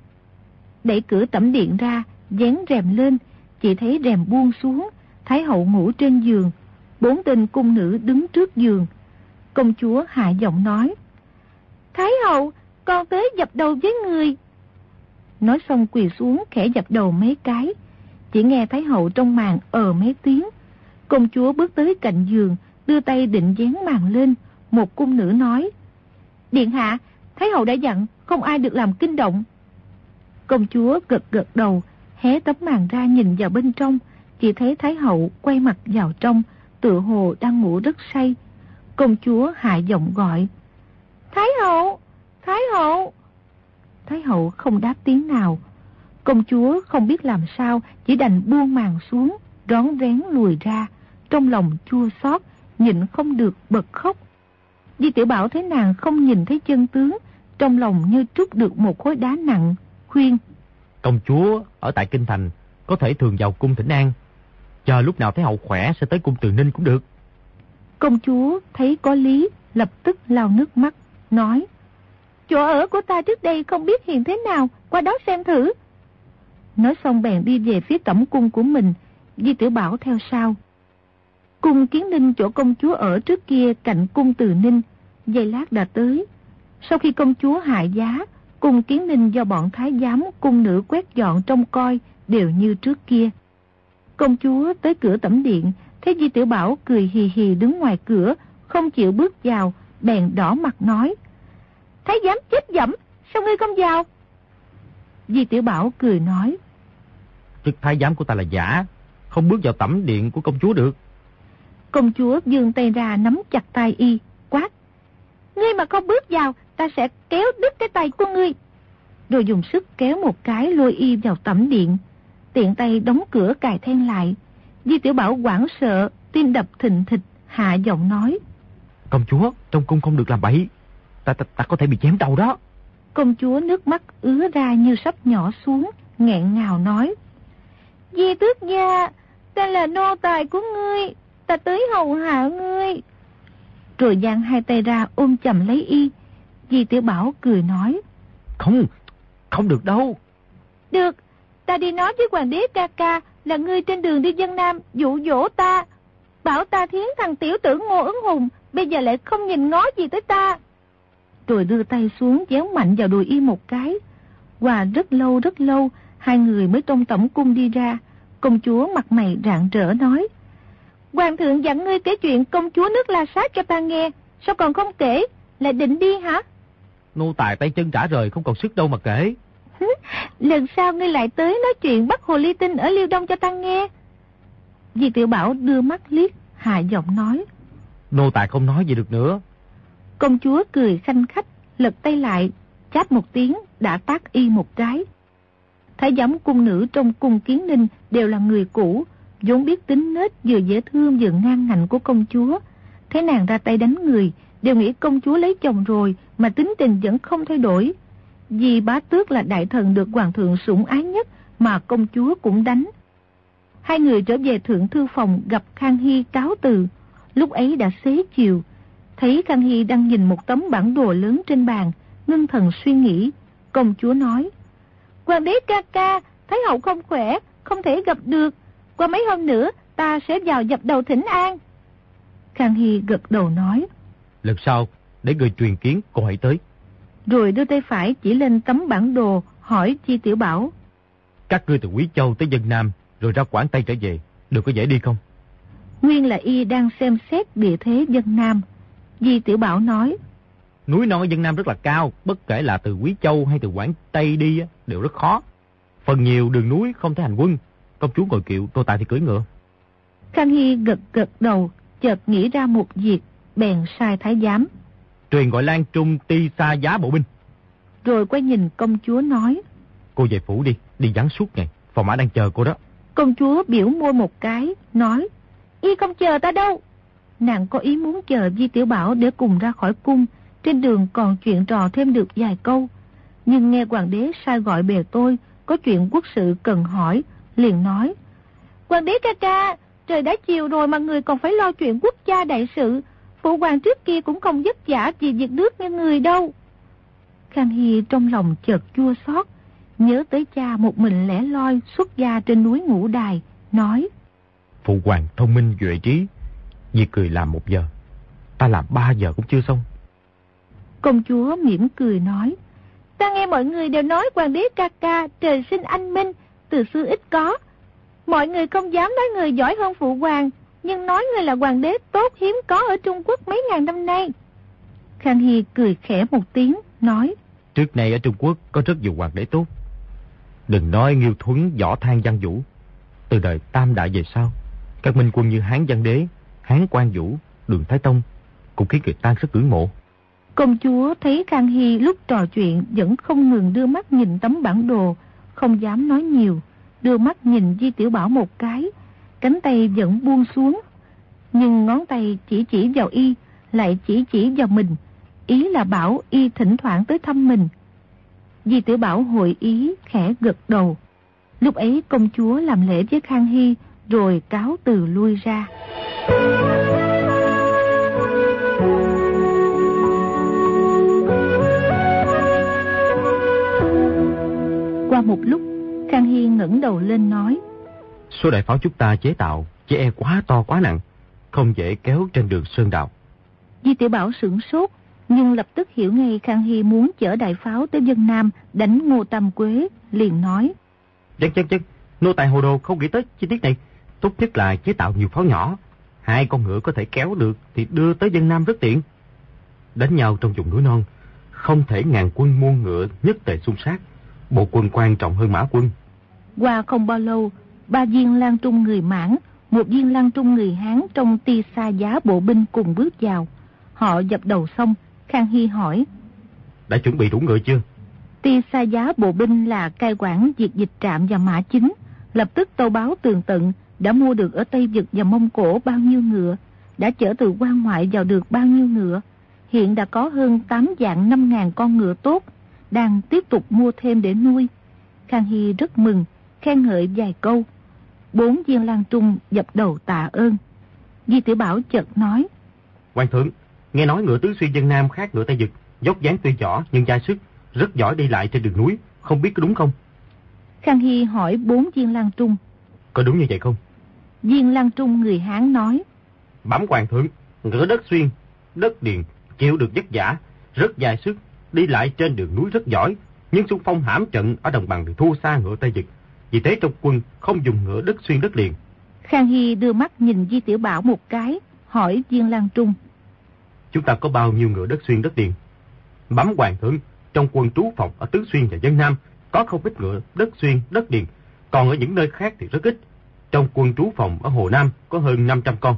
Đẩy cửa tẩm điện ra, vén rèm lên, chỉ thấy rèm buông xuống. Thái hậu ngủ trên giường, 4 tên cung nữ đứng trước giường. Công chúa hạ giọng nói: Thái hậu, con tới dập đầu với người. Nói xong quỳ xuống khẽ dập đầu mấy cái. Chỉ nghe Thái hậu trong màn mấy tiếng. Công chúa bước tới cạnh giường, đưa tay định vén màn lên. Một cung nữ nói: Điện hạ, Thái hậu đã dặn không ai được làm kinh động. Công chúa gật đầu, hé tấm màn ra nhìn vào bên trong. Chỉ thấy Thái hậu quay mặt vào trong, tựa hồ đang ngủ rất say. Công chúa hạ giọng gọi: Thái hậu, Thái hậu. Thái hậu không đáp tiếng nào. Công chúa không biết làm sao, chỉ đành buông màn xuống, rón rén lùi ra. Trong lòng chua xót, nhịn không được bật khóc. Di Tiểu Bảo thấy nàng không nhìn thấy chân tướng, trong lòng như trút được một khối đá nặng, khuyên: Công chúa ở tại kinh thành, có thể thường vào cung thỉnh an. Chờ lúc nào Thái hậu khỏe sẽ tới cung Từ Ninh cũng được. Công chúa thấy có lý, lập tức lau nước mắt, nói: Chỗ ở của ta trước đây không biết hiện thế nào, qua đó xem thử. Nói xong bèn đi về phía tẩm cung của mình. Di Tiểu Bảo theo sau. Cung Kiến Ninh chỗ công chúa ở trước kia cạnh cung Từ Ninh, giây lát đã tới. Sau khi công chúa hạ giá, cung Kiến Ninh do bọn thái giám cung nữ quét dọn trông coi đều như trước kia. Công chúa tới cửa tẩm điện, thấy Di Tiểu Bảo cười hì hì đứng ngoài cửa, không chịu bước vào, bèn đỏ mặt nói: Thái giám chết dẫm, sao ngươi không vào? Di Tiểu Bảo cười nói: Chức thái giám của ta là giả, không bước vào tẩm điện của công chúa được. Công chúa giương tay ra nắm chặt tay y, quát: Ngươi mà không bước vào, ta sẽ kéo đứt cái tay của ngươi. Rồi dùng sức kéo một cái lôi y vào tẩm điện, tiện tay đóng cửa cài then lại. Di Tiểu Bảo hoảng sợ, tim đập thình thịch, hạ giọng nói: Công chúa, trong cung không được làm bậy, ta có thể bị chém đầu đó. Công chúa nước mắt ứa ra như sắp nhỏ xuống, nghẹn ngào nói: Di tước gia, ta là nô tài của ngươi, ta tới hầu hạ ngươi. Rồi giang hai tay ra ôm chầm lấy y. Di Tiểu Bảo cười nói: Không được đâu. Được, ta đi nói với hoàng đế ca ca là ngươi trên đường đi Vân Nam dụ dỗ ta, bảo ta thiến thằng tiểu tử Ngô Ứng Hùng, bây giờ lại không nhìn ngó gì tới ta. Rồi đưa tay xuống véo mạnh vào đùi y một cái. Qua rất lâu, hai người mới trong tẩm cung đi ra. Công chúa mặt mày rạng rỡ nói: Hoàng thượng dặn ngươi kể chuyện công chúa nước La Sát cho ta nghe, sao còn không kể, lại định đi hả? Nô tài tay chân rã rời, không còn sức đâu mà kể. Lần sau ngươi lại tới nói chuyện bắt hồ ly tinh ở Liêu Đông cho ta nghe. Di Tiểu Bảo đưa mắt liếc, hạ giọng nói: Nô tài không nói gì được nữa. Công chúa cười khanh khách, lật tay lại, chát một tiếng đã tát y một cái. Thái giám cung nữ trong cung Kiến Ninh đều là người cũ, vốn biết tính nết vừa dễ thương vừa ngang ngạnh của công chúa. Thấy nàng ra tay đánh người, đều nghĩ công chúa lấy chồng rồi mà tính tình vẫn không thay đổi. Vì bá tước là đại thần được hoàng thượng sủng ái nhất mà công chúa cũng đánh. Hai người trở về thượng thư phòng gặp Khang Hy cáo từ. Lúc ấy đã xế chiều, thấy Khang Hy đang nhìn một tấm bản đồ lớn trên bàn, ngưng thần suy nghĩ. Công chúa nói: Hoàng đế ca ca, Thái hậu không khỏe, không thể gặp được, qua mấy hôm nữa ta sẽ vào dập đầu thỉnh an. Khang Hy gật đầu nói: Lần sau để người truyền kiến cô hãy tới. Rồi đưa tay phải chỉ lên tấm bản đồ, hỏi Di Tiểu Bảo: Các ngươi từ Quý Châu tới Vân Nam, rồi ra Quảng Tây trở về, được có dễ đi không? Nguyên là y đang xem xét địa thế Vân Nam. Di Tiểu Bảo nói: Núi non ở Vân Nam rất là cao, bất kể là từ Quý Châu hay từ Quảng Tây đi đều rất khó. Phần nhiều đường núi không thể hành quân, công chúa ngồi kiệu, nô tài thì cưỡi ngựa. Khang Hy gật đầu, chợt nghĩ ra một việc, bèn sai thái giám truyền gọi Lan Trung ti xa giá bộ binh. Rồi quay nhìn công chúa nói: Cô về phủ đi vắng suốt ngày, phò mã đang chờ cô đó. Công chúa biểu môi một cái, nói: Y không chờ ta đâu. Nàng có ý muốn chờ Di Tiểu Bảo để cùng ra khỏi cung, trên đường còn chuyện trò thêm được vài câu. Nhưng nghe hoàng đế sai gọi bề tôi, có chuyện quốc sự cần hỏi, liền nói: Hoàng đế ca ca, trời đã chiều rồi mà người còn phải lo chuyện quốc gia đại sự. Phụ hoàng trước kia cũng không vất vả vì việc nước như người đâu. Khang Hy trong lòng chợt chua xót, nhớ tới cha một mình lẻ loi xuất gia trên núi Ngũ Đài, nói: Phụ hoàng thông minh duệ trí, việc cười làm 1 giờ, ta làm 3 giờ cũng chưa xong. Công chúa mỉm cười nói: Ta nghe mọi người đều nói hoàng đế ca ca trời sinh anh minh, từ xưa ít có. Mọi người không dám nói người giỏi hơn phụ hoàng, nhưng nói người là hoàng đế tốt hiếm có ở Trung Quốc mấy ngàn năm nay. Khang Hy cười khẽ một tiếng, nói: Trước này ở Trung Quốc có rất nhiều hoàng đế tốt. Đừng nói Nghiêu Thuấn, Võ Thang, Văn Vũ. Từ đời Tam Đại về sau, các minh quân như Hán Văn Đế, Hán Quang Vũ, Đường Thái Tông cũng khiến người ta rất ngưỡng mộ. Công chúa thấy Khang Hy lúc trò chuyện vẫn không ngừng đưa mắt nhìn tấm bản đồ, không dám nói nhiều, đưa mắt nhìn Di Tiểu Bảo một cái, cánh tay vẫn buông xuống, nhưng ngón tay chỉ vào y, lại chỉ vào mình, ý là bảo y thỉnh thoảng tới thăm mình. Di Tiểu Bảo hội ý, khẽ gật đầu. Lúc ấy công chúa làm lễ với Khang Hy, rồi cáo từ lui ra. Qua một lúc, Khang Hy ngẩng đầu lên nói: Số đại pháo chúng ta chế tạo, chế e quá to quá nặng, không dễ kéo trên đường sơn đạo. Di Tiểu Bảo sửng sốt, nhưng lập tức hiểu ngay Khang Hy muốn chở đại pháo tới Vân Nam đánh Ngô Tam Quế, liền nói: Chắc, nô tài hồ đồ không nghĩ tới chi tiết này. Tốt nhất là chế tạo nhiều pháo nhỏ. 2 con ngựa có thể kéo được thì đưa tới dân Nam rất tiện. Đánh nhau trong vùng núi non, không thể ngàn quân muôn ngựa nhất tề xung sát. Bộ quân quan trọng hơn mã quân. Qua không bao lâu, 3 viên lang trung người Mãn, 1 viên lang trung người Hán trong Ti Sa Giá bộ binh cùng bước vào. Họ dập đầu xong, Khang Hy hỏi: đã chuẩn bị đủ ngựa chưa? Ti Sa Giá bộ binh là cai quản việc dịch trạm và mã chính, lập tức tâu báo tường tận đã mua được ở Tây Vực và Mông Cổ bao nhiêu ngựa, đã chở từ quan ngoại vào được bao nhiêu ngựa. Hiện đã có hơn 8 vạn 5.000 con ngựa tốt, đang tiếp tục mua thêm để nuôi. Khang Hy rất mừng, khen ngợi vài câu. 4 viên lang trung dập đầu tạ ơn. Di Tiểu Bảo chợt nói: Hoàng thượng, nghe nói ngựa Tứ Xuyên dân Nam khác ngựa Tây Vực, dốc dáng tuy võ nhưng dai sức, rất giỏi đi lại trên đường núi, không biết có đúng không? Khang Hy hỏi 4 viên lang trung: có đúng như vậy không? Viên lang trung người Hán nói: bẩm Hoàng thượng, ngựa Đất Xuyên, đất Điền chịu được vất vả, rất dai sức, đi lại trên đường núi rất giỏi, nhưng xung phong hãm trận ở đồng bằng thì thua xa ngựa Tây Vực. Vì thế trong quân không dùng ngựa Đất Xuyên đất liền. Khang Hy đưa mắt nhìn Di Tiểu Bảo một cái, hỏi viên lang trung: chúng ta có bao nhiêu ngựa Đất Xuyên đất Điền? Bẩm Hoàng thượng, trong quân trú phòng ở Tứ Xuyên và dân Nam có không ít ngựa Đất Xuyên đất Điền, còn ở những nơi khác thì rất ít. Trong quân trú phòng ở Hồ Nam có hơn 500 con.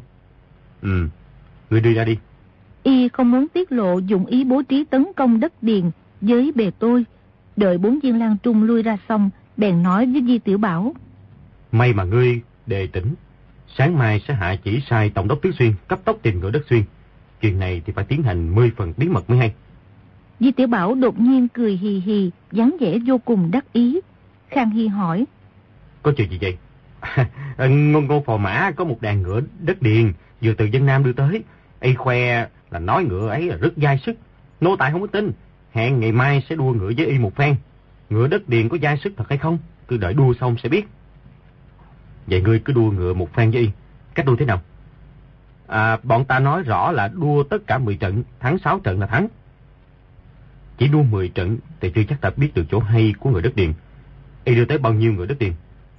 Người đưa ra đi. Y không muốn tiết lộ dụng ý bố trí tấn công đất Điền với bề tôi. Đợi 4 viên lang trung lui ra xong, bèn nói với Di Tiểu Bảo: may mà ngươi đề tỉnh, sáng mai sẽ hạ chỉ sai tổng đốc Tứ Xuyên cấp tốc tìm ngựa Đất Xuyên. Chuyện này thì phải tiến hành 10 phần bí mật mới hay. Di Tiểu Bảo đột nhiên cười hì hì, dáng vẻ vô cùng đắc ý. Khang Hy hỏi: có chuyện gì vậy? Ngô Phò Mã có một đàn ngựa đất Điền vừa từ dân Nam đưa tới. Y khoe là nói ngựa ấy là rất dai sức. Nô tài không có tin, hẹn ngày mai sẽ đua ngựa với Y một phen. Ngựa đất Điền có dai sức thật hay không, cứ đợi đua xong sẽ biết. Vậy ngươi cứ đua ngựa một phen với Y. Cách đua thế nào? Bọn ta nói rõ là đua tất cả 10 trận, thắng 6 trận là thắng. Chỉ đua 10 trận thì chưa chắc ta biết được chỗ hay của ngựa đất Điền. Y đưa tới bao nhiêu ngựa đất Điền?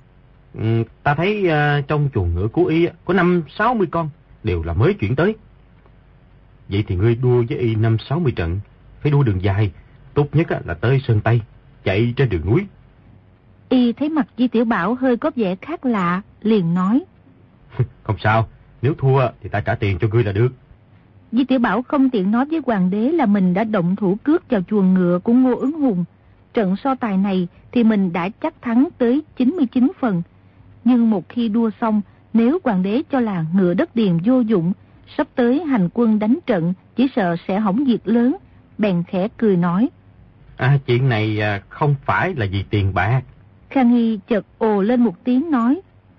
Ta thấy trong chuồng ngựa của Y có 50-60 con, đều là mới chuyển tới. Vậy thì ngươi đua với Y 50-60 trận, phải đua đường dài, tốt nhất là tới Sơn Tây, chạy trên đường núi. Y thấy mặt Di Tiểu Bảo hơi có vẻ khác lạ, liền nói: không sao, nếu thua thì ta trả tiền cho ngươi là được. Di Tiểu Bảo không tiện nói với hoàng đế là mình đã động thủ cướp vào chuồng ngựa của Ngô Ứng Hùng. Trận so tài này thì mình đã chắc thắng tới 99 phần. Nhưng một khi đua xong, nếu hoàng đế cho là ngựa đất Điền vô dụng, sắp tới hành quân đánh trận chỉ sợ sẽ hỏng việc lớn, bèn khẽ cười nói: chuyện này không phải là vì tiền bạc. Khang Hy chợt ồ lên một tiếng nói: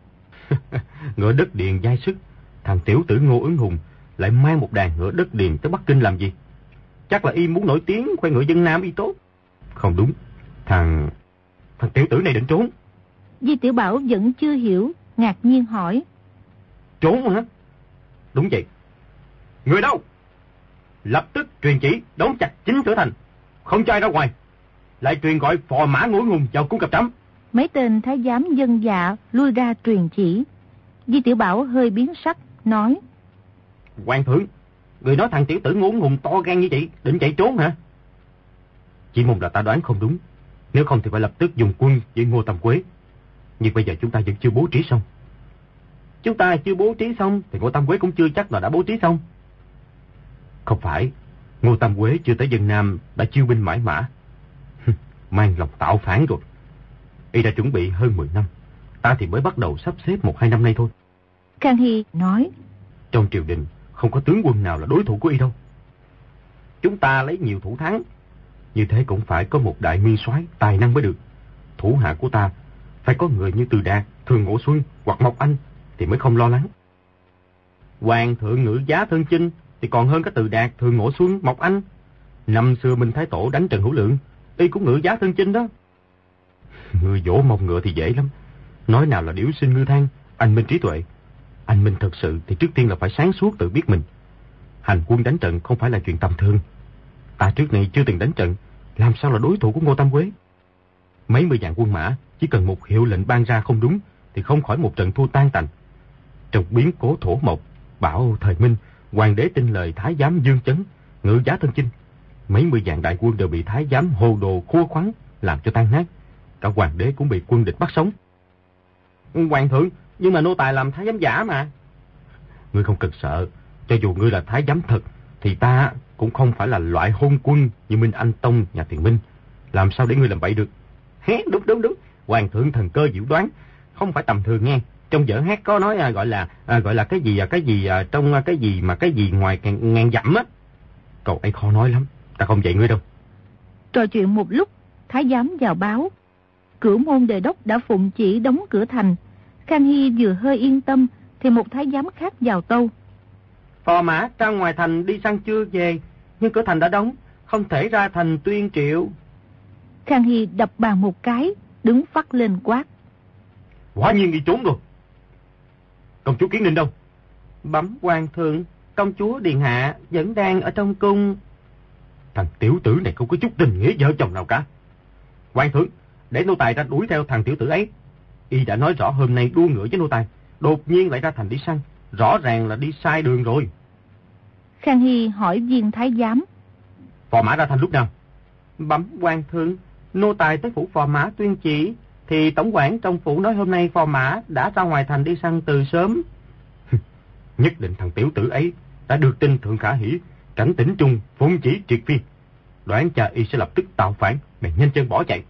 ngựa đất Điền dai sức, thằng tiểu tử Ngô Ứng Hùng lại mang một đàn ngựa đất Điền tới Bắc Kinh làm gì? Chắc là Y muốn nổi tiếng khoe ngựa dân Nam Y tốt. Không đúng, thằng tiểu tử này định trốn. Di Tiểu Bảo vẫn chưa hiểu, ngạc nhiên hỏi: trốn hả? Đúng vậy. Người đâu? Lập tức truyền chỉ đóng chặt chính cửa thành, không cho ai ra ngoài. Lại truyền gọi Phò Mã Ngũ Hùng vào cung cập trẫm. Mấy tên thái giám dân dạ lui ra truyền chỉ. Di Tiểu Bảo hơi biến sắc, nói: Hoàng thượng, người nói thằng tiểu tử Ngũ Hùng to gan như vậy, định chạy trốn hả? Chỉ mong là ta đoán không đúng, nếu không thì phải lập tức dùng quân với Ngô Tam Quế. Nhưng bây giờ chúng ta vẫn chưa bố trí xong. Chúng ta chưa bố trí xong thì Ngô Tam Quế cũng chưa chắc là đã bố trí xong. Không phải, Ngô Tam Quế chưa tới dân Nam đã chiêu binh mãi mã. Mang lòng tạo phản rồi. Y đã chuẩn bị hơn 10 năm, ta thì mới bắt đầu sắp xếp 1-2 năm nay thôi. Khang Hy nói: trong triều đình không có tướng quân nào là đối thủ của Y đâu. Chúng ta lấy nhiều thủ thắng, như thế cũng phải có một đại nguyên soái tài năng mới được. Thủ hạ của ta phải có người như Từ Đạt, Thường Ngộ Xuân hoặc Mộc Anh thì mới không lo lắng. Hoàng thượng ngự giá thân chinh thì còn hơn cái Từ Đạt, Thường Ngộ Xuân, Mộc Anh. Năm xưa Minh Thái Tổ đánh Trần Hữu Lượng, Y cũng ngự giá thân chinh đó. Người dỗ mông ngựa thì dễ lắm, nói nào là điểu sinh ngư thang, anh minh trí tuệ. Anh minh thật sự thì trước tiên là phải sáng suốt tự biết mình. Hành quân đánh trận không phải là chuyện tầm thường. Ta trước này chưa từng đánh trận, làm sao là đối thủ của Ngô Tam Quế? Mấy mươi vạn quân mã, chỉ cần một hiệu lệnh ban ra không đúng thì không khỏi một trận thua tan tành. Trong biến cố thổ mộc, bảo thời Minh, hoàng đế tin lời thái giám Dương Chấn, ngự giá thân chinh. Mấy mươi vạn đại quân đều bị thái giám hồ đồ khua khoắn, làm cho tan nát. Cả hoàng đế cũng bị quân địch bắt sống. Hoàng thượng, nhưng mà nô tài làm thái giám giả mà. Ngươi không cần sợ, cho dù ngươi là thái giám thật, thì ta cũng không phải là loại hôn quân như Minh Anh Tông nhà Tiền Minh. Làm sao để ngươi làm vậy được? Đúng. Hoàng thượng thần cơ diệu đoán, không phải tầm thường nghe. Trong vở hát có nói gọi là cái gì trong cái gì ngoài ngàn dặm á. Cậu ấy khó nói lắm, ta không dạy ngươi đâu. Trò chuyện một lúc, thái giám vào báo. Cửu môn đề đốc đã phụng chỉ đóng cửa thành. Khang Hy vừa hơi yên tâm thì một thái giám khác vào tâu. Phò mã ra ngoài thành đi săn chưa về, nhưng cửa thành đã đóng, không thể ra thành tuyên triệu. Khang Hy đập bàn một cái, đứng phắt lên quát. Quả nhiên đi trốn rồi. Công chúa Kiến Ninh đâu? Bẩm hoàng thượng, công chúa điện hạ vẫn đang ở trong cung. Thằng tiểu tử này không có chút tình nghĩa vợ chồng nào cả. Hoàng thượng, để nô tài ra đuổi theo thằng tiểu tử ấy. Y đã nói rõ hôm nay đua ngựa với nô tài, đột nhiên lại ra thành đi săn, rõ ràng là đi sai đường rồi. Khang Hy hỏi viên thái giám. Phò mã ra thành lúc nào? Bẩm hoàng thượng, nô tài tới phủ phò mã tuyên chỉ, thì tổng quản trong phủ nói hôm nay phò mã đã ra ngoài thành đi săn từ sớm. Nhất định thằng tiểu tử ấy đã được tin Thượng Khả Hỷ, Cảnh Tỉnh Trung phụng chỉ triệt phiên. Đoán cha y sẽ lập tức tạo phản, bèn nhanh chân bỏ chạy.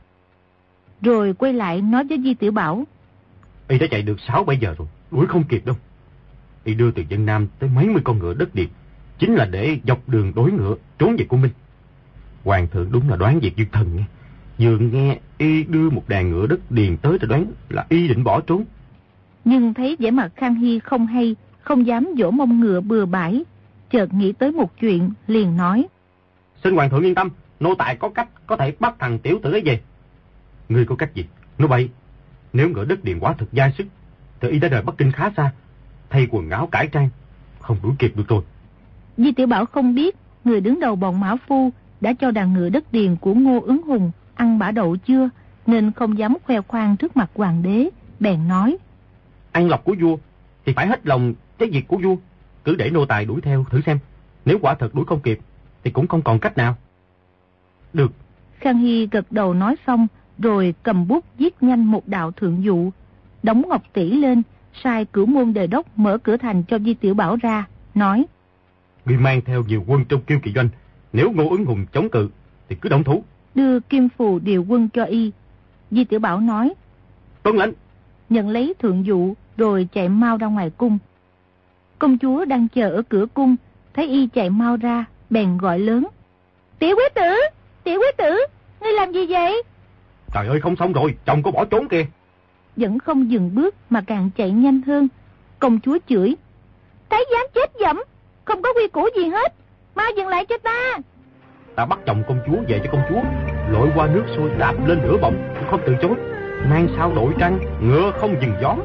Rồi quay lại nói với Di Tiểu Bảo. Y đã chạy được 6-7 giờ rồi, đuổi không kịp đâu. Y đưa từ Vân Nam tới mấy mươi con ngựa đất điền, chính là để dọc đường đối ngựa trốn về cung Minh. Hoàng thượng đúng là đoán việc như thần nghe. Vừa nghe y đưa một đàn ngựa đất điền tới thì đoán là y định bỏ trốn. Nhưng thấy vẻ mặt Khang Hy không hay, không dám vỗ mông ngựa bừa bãi, chợt nghĩ tới một chuyện, liền nói. Xin hoàng thượng yên tâm, nô tài có cách có thể bắt thằng tiểu tử ấy về. Ngươi có cách gì? Nói bậy. Nếu ngựa đất điền quá thực dai sức, thì y đã rời Bắc Kinh khá xa, thay quần áo cải trang, không đuổi kịp được rồi. Di Tiểu Bảo không biết người đứng đầu bọn mã phu đã cho đàn ngựa đất điền của Ngô Ứng Hùng ăn bả đậu chưa, nên không dám khoe khoang trước mặt hoàng đế, bèn nói. Ăn lộc của vua thì phải hết lòng cái việc của vua, cứ để nô tài đuổi theo thử xem, nếu quả thật đuổi không kịp thì cũng không còn cách nào. Được. Khang Hy gật đầu nói xong, rồi cầm bút viết nhanh một đạo thượng dụ, đóng ngọc tỷ lên, sai Cửu môn đề đốc mở cửa thành cho Di Tiểu Bảo ra, nói. Ngươi mang theo nhiều quân trong Kiêu Kỵ doanh, nếu Ngô Ứng Hùng chống cự thì cứ động thủ. Đưa kim phù điều quân cho y. Di Tiểu Bảo nói. Tuân lệnh. Nhận lấy thượng dụ rồi chạy mau ra ngoài cung. Công chúa đang chờ ở cửa cung, thấy y chạy mau ra, bèn gọi lớn. Tiểu quý tử, ngươi làm gì vậy? Trời ơi, không xong rồi, chồng có bỏ trốn kìa. Vẫn không dừng bước mà càng chạy nhanh hơn. Công chúa chửi. Thái giám chết dẫm, không có quy củ gì hết, mau dừng lại cho ta. Ta bắt chồng công chúa về cho công chúa, lội qua nước sôi đạp lên lửa bỏng, không từ chối. Mang sao đội trăng, ngựa không dừng gió.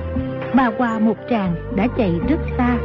Bà qua một tràng đã chạy rất xa.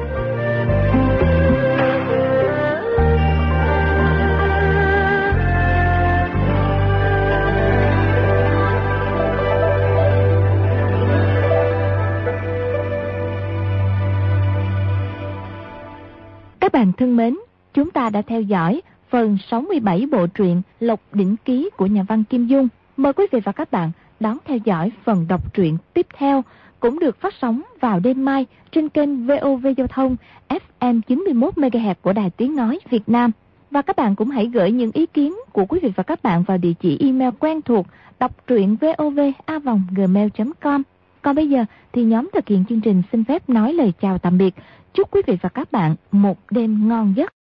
Các bạn thân mến, chúng ta đã theo dõi phần 67 bộ truyện Lộc Đỉnh Ký của nhà văn Kim Dung. Mời quý vị và các bạn đón theo dõi phần đọc truyện tiếp theo, cũng được phát sóng vào đêm mai trên kênh VOV Giao thông FM 91 MHz của Đài Tiếng Nói Việt Nam. Và các bạn cũng hãy gửi những ý kiến của quý vị và các bạn vào địa chỉ email quen thuộc đọc truyện vov@gmail.com. Còn bây giờ thì nhóm thực hiện chương trình xin phép nói lời chào tạm biệt. Chúc quý vị và các bạn một đêm ngon giấc.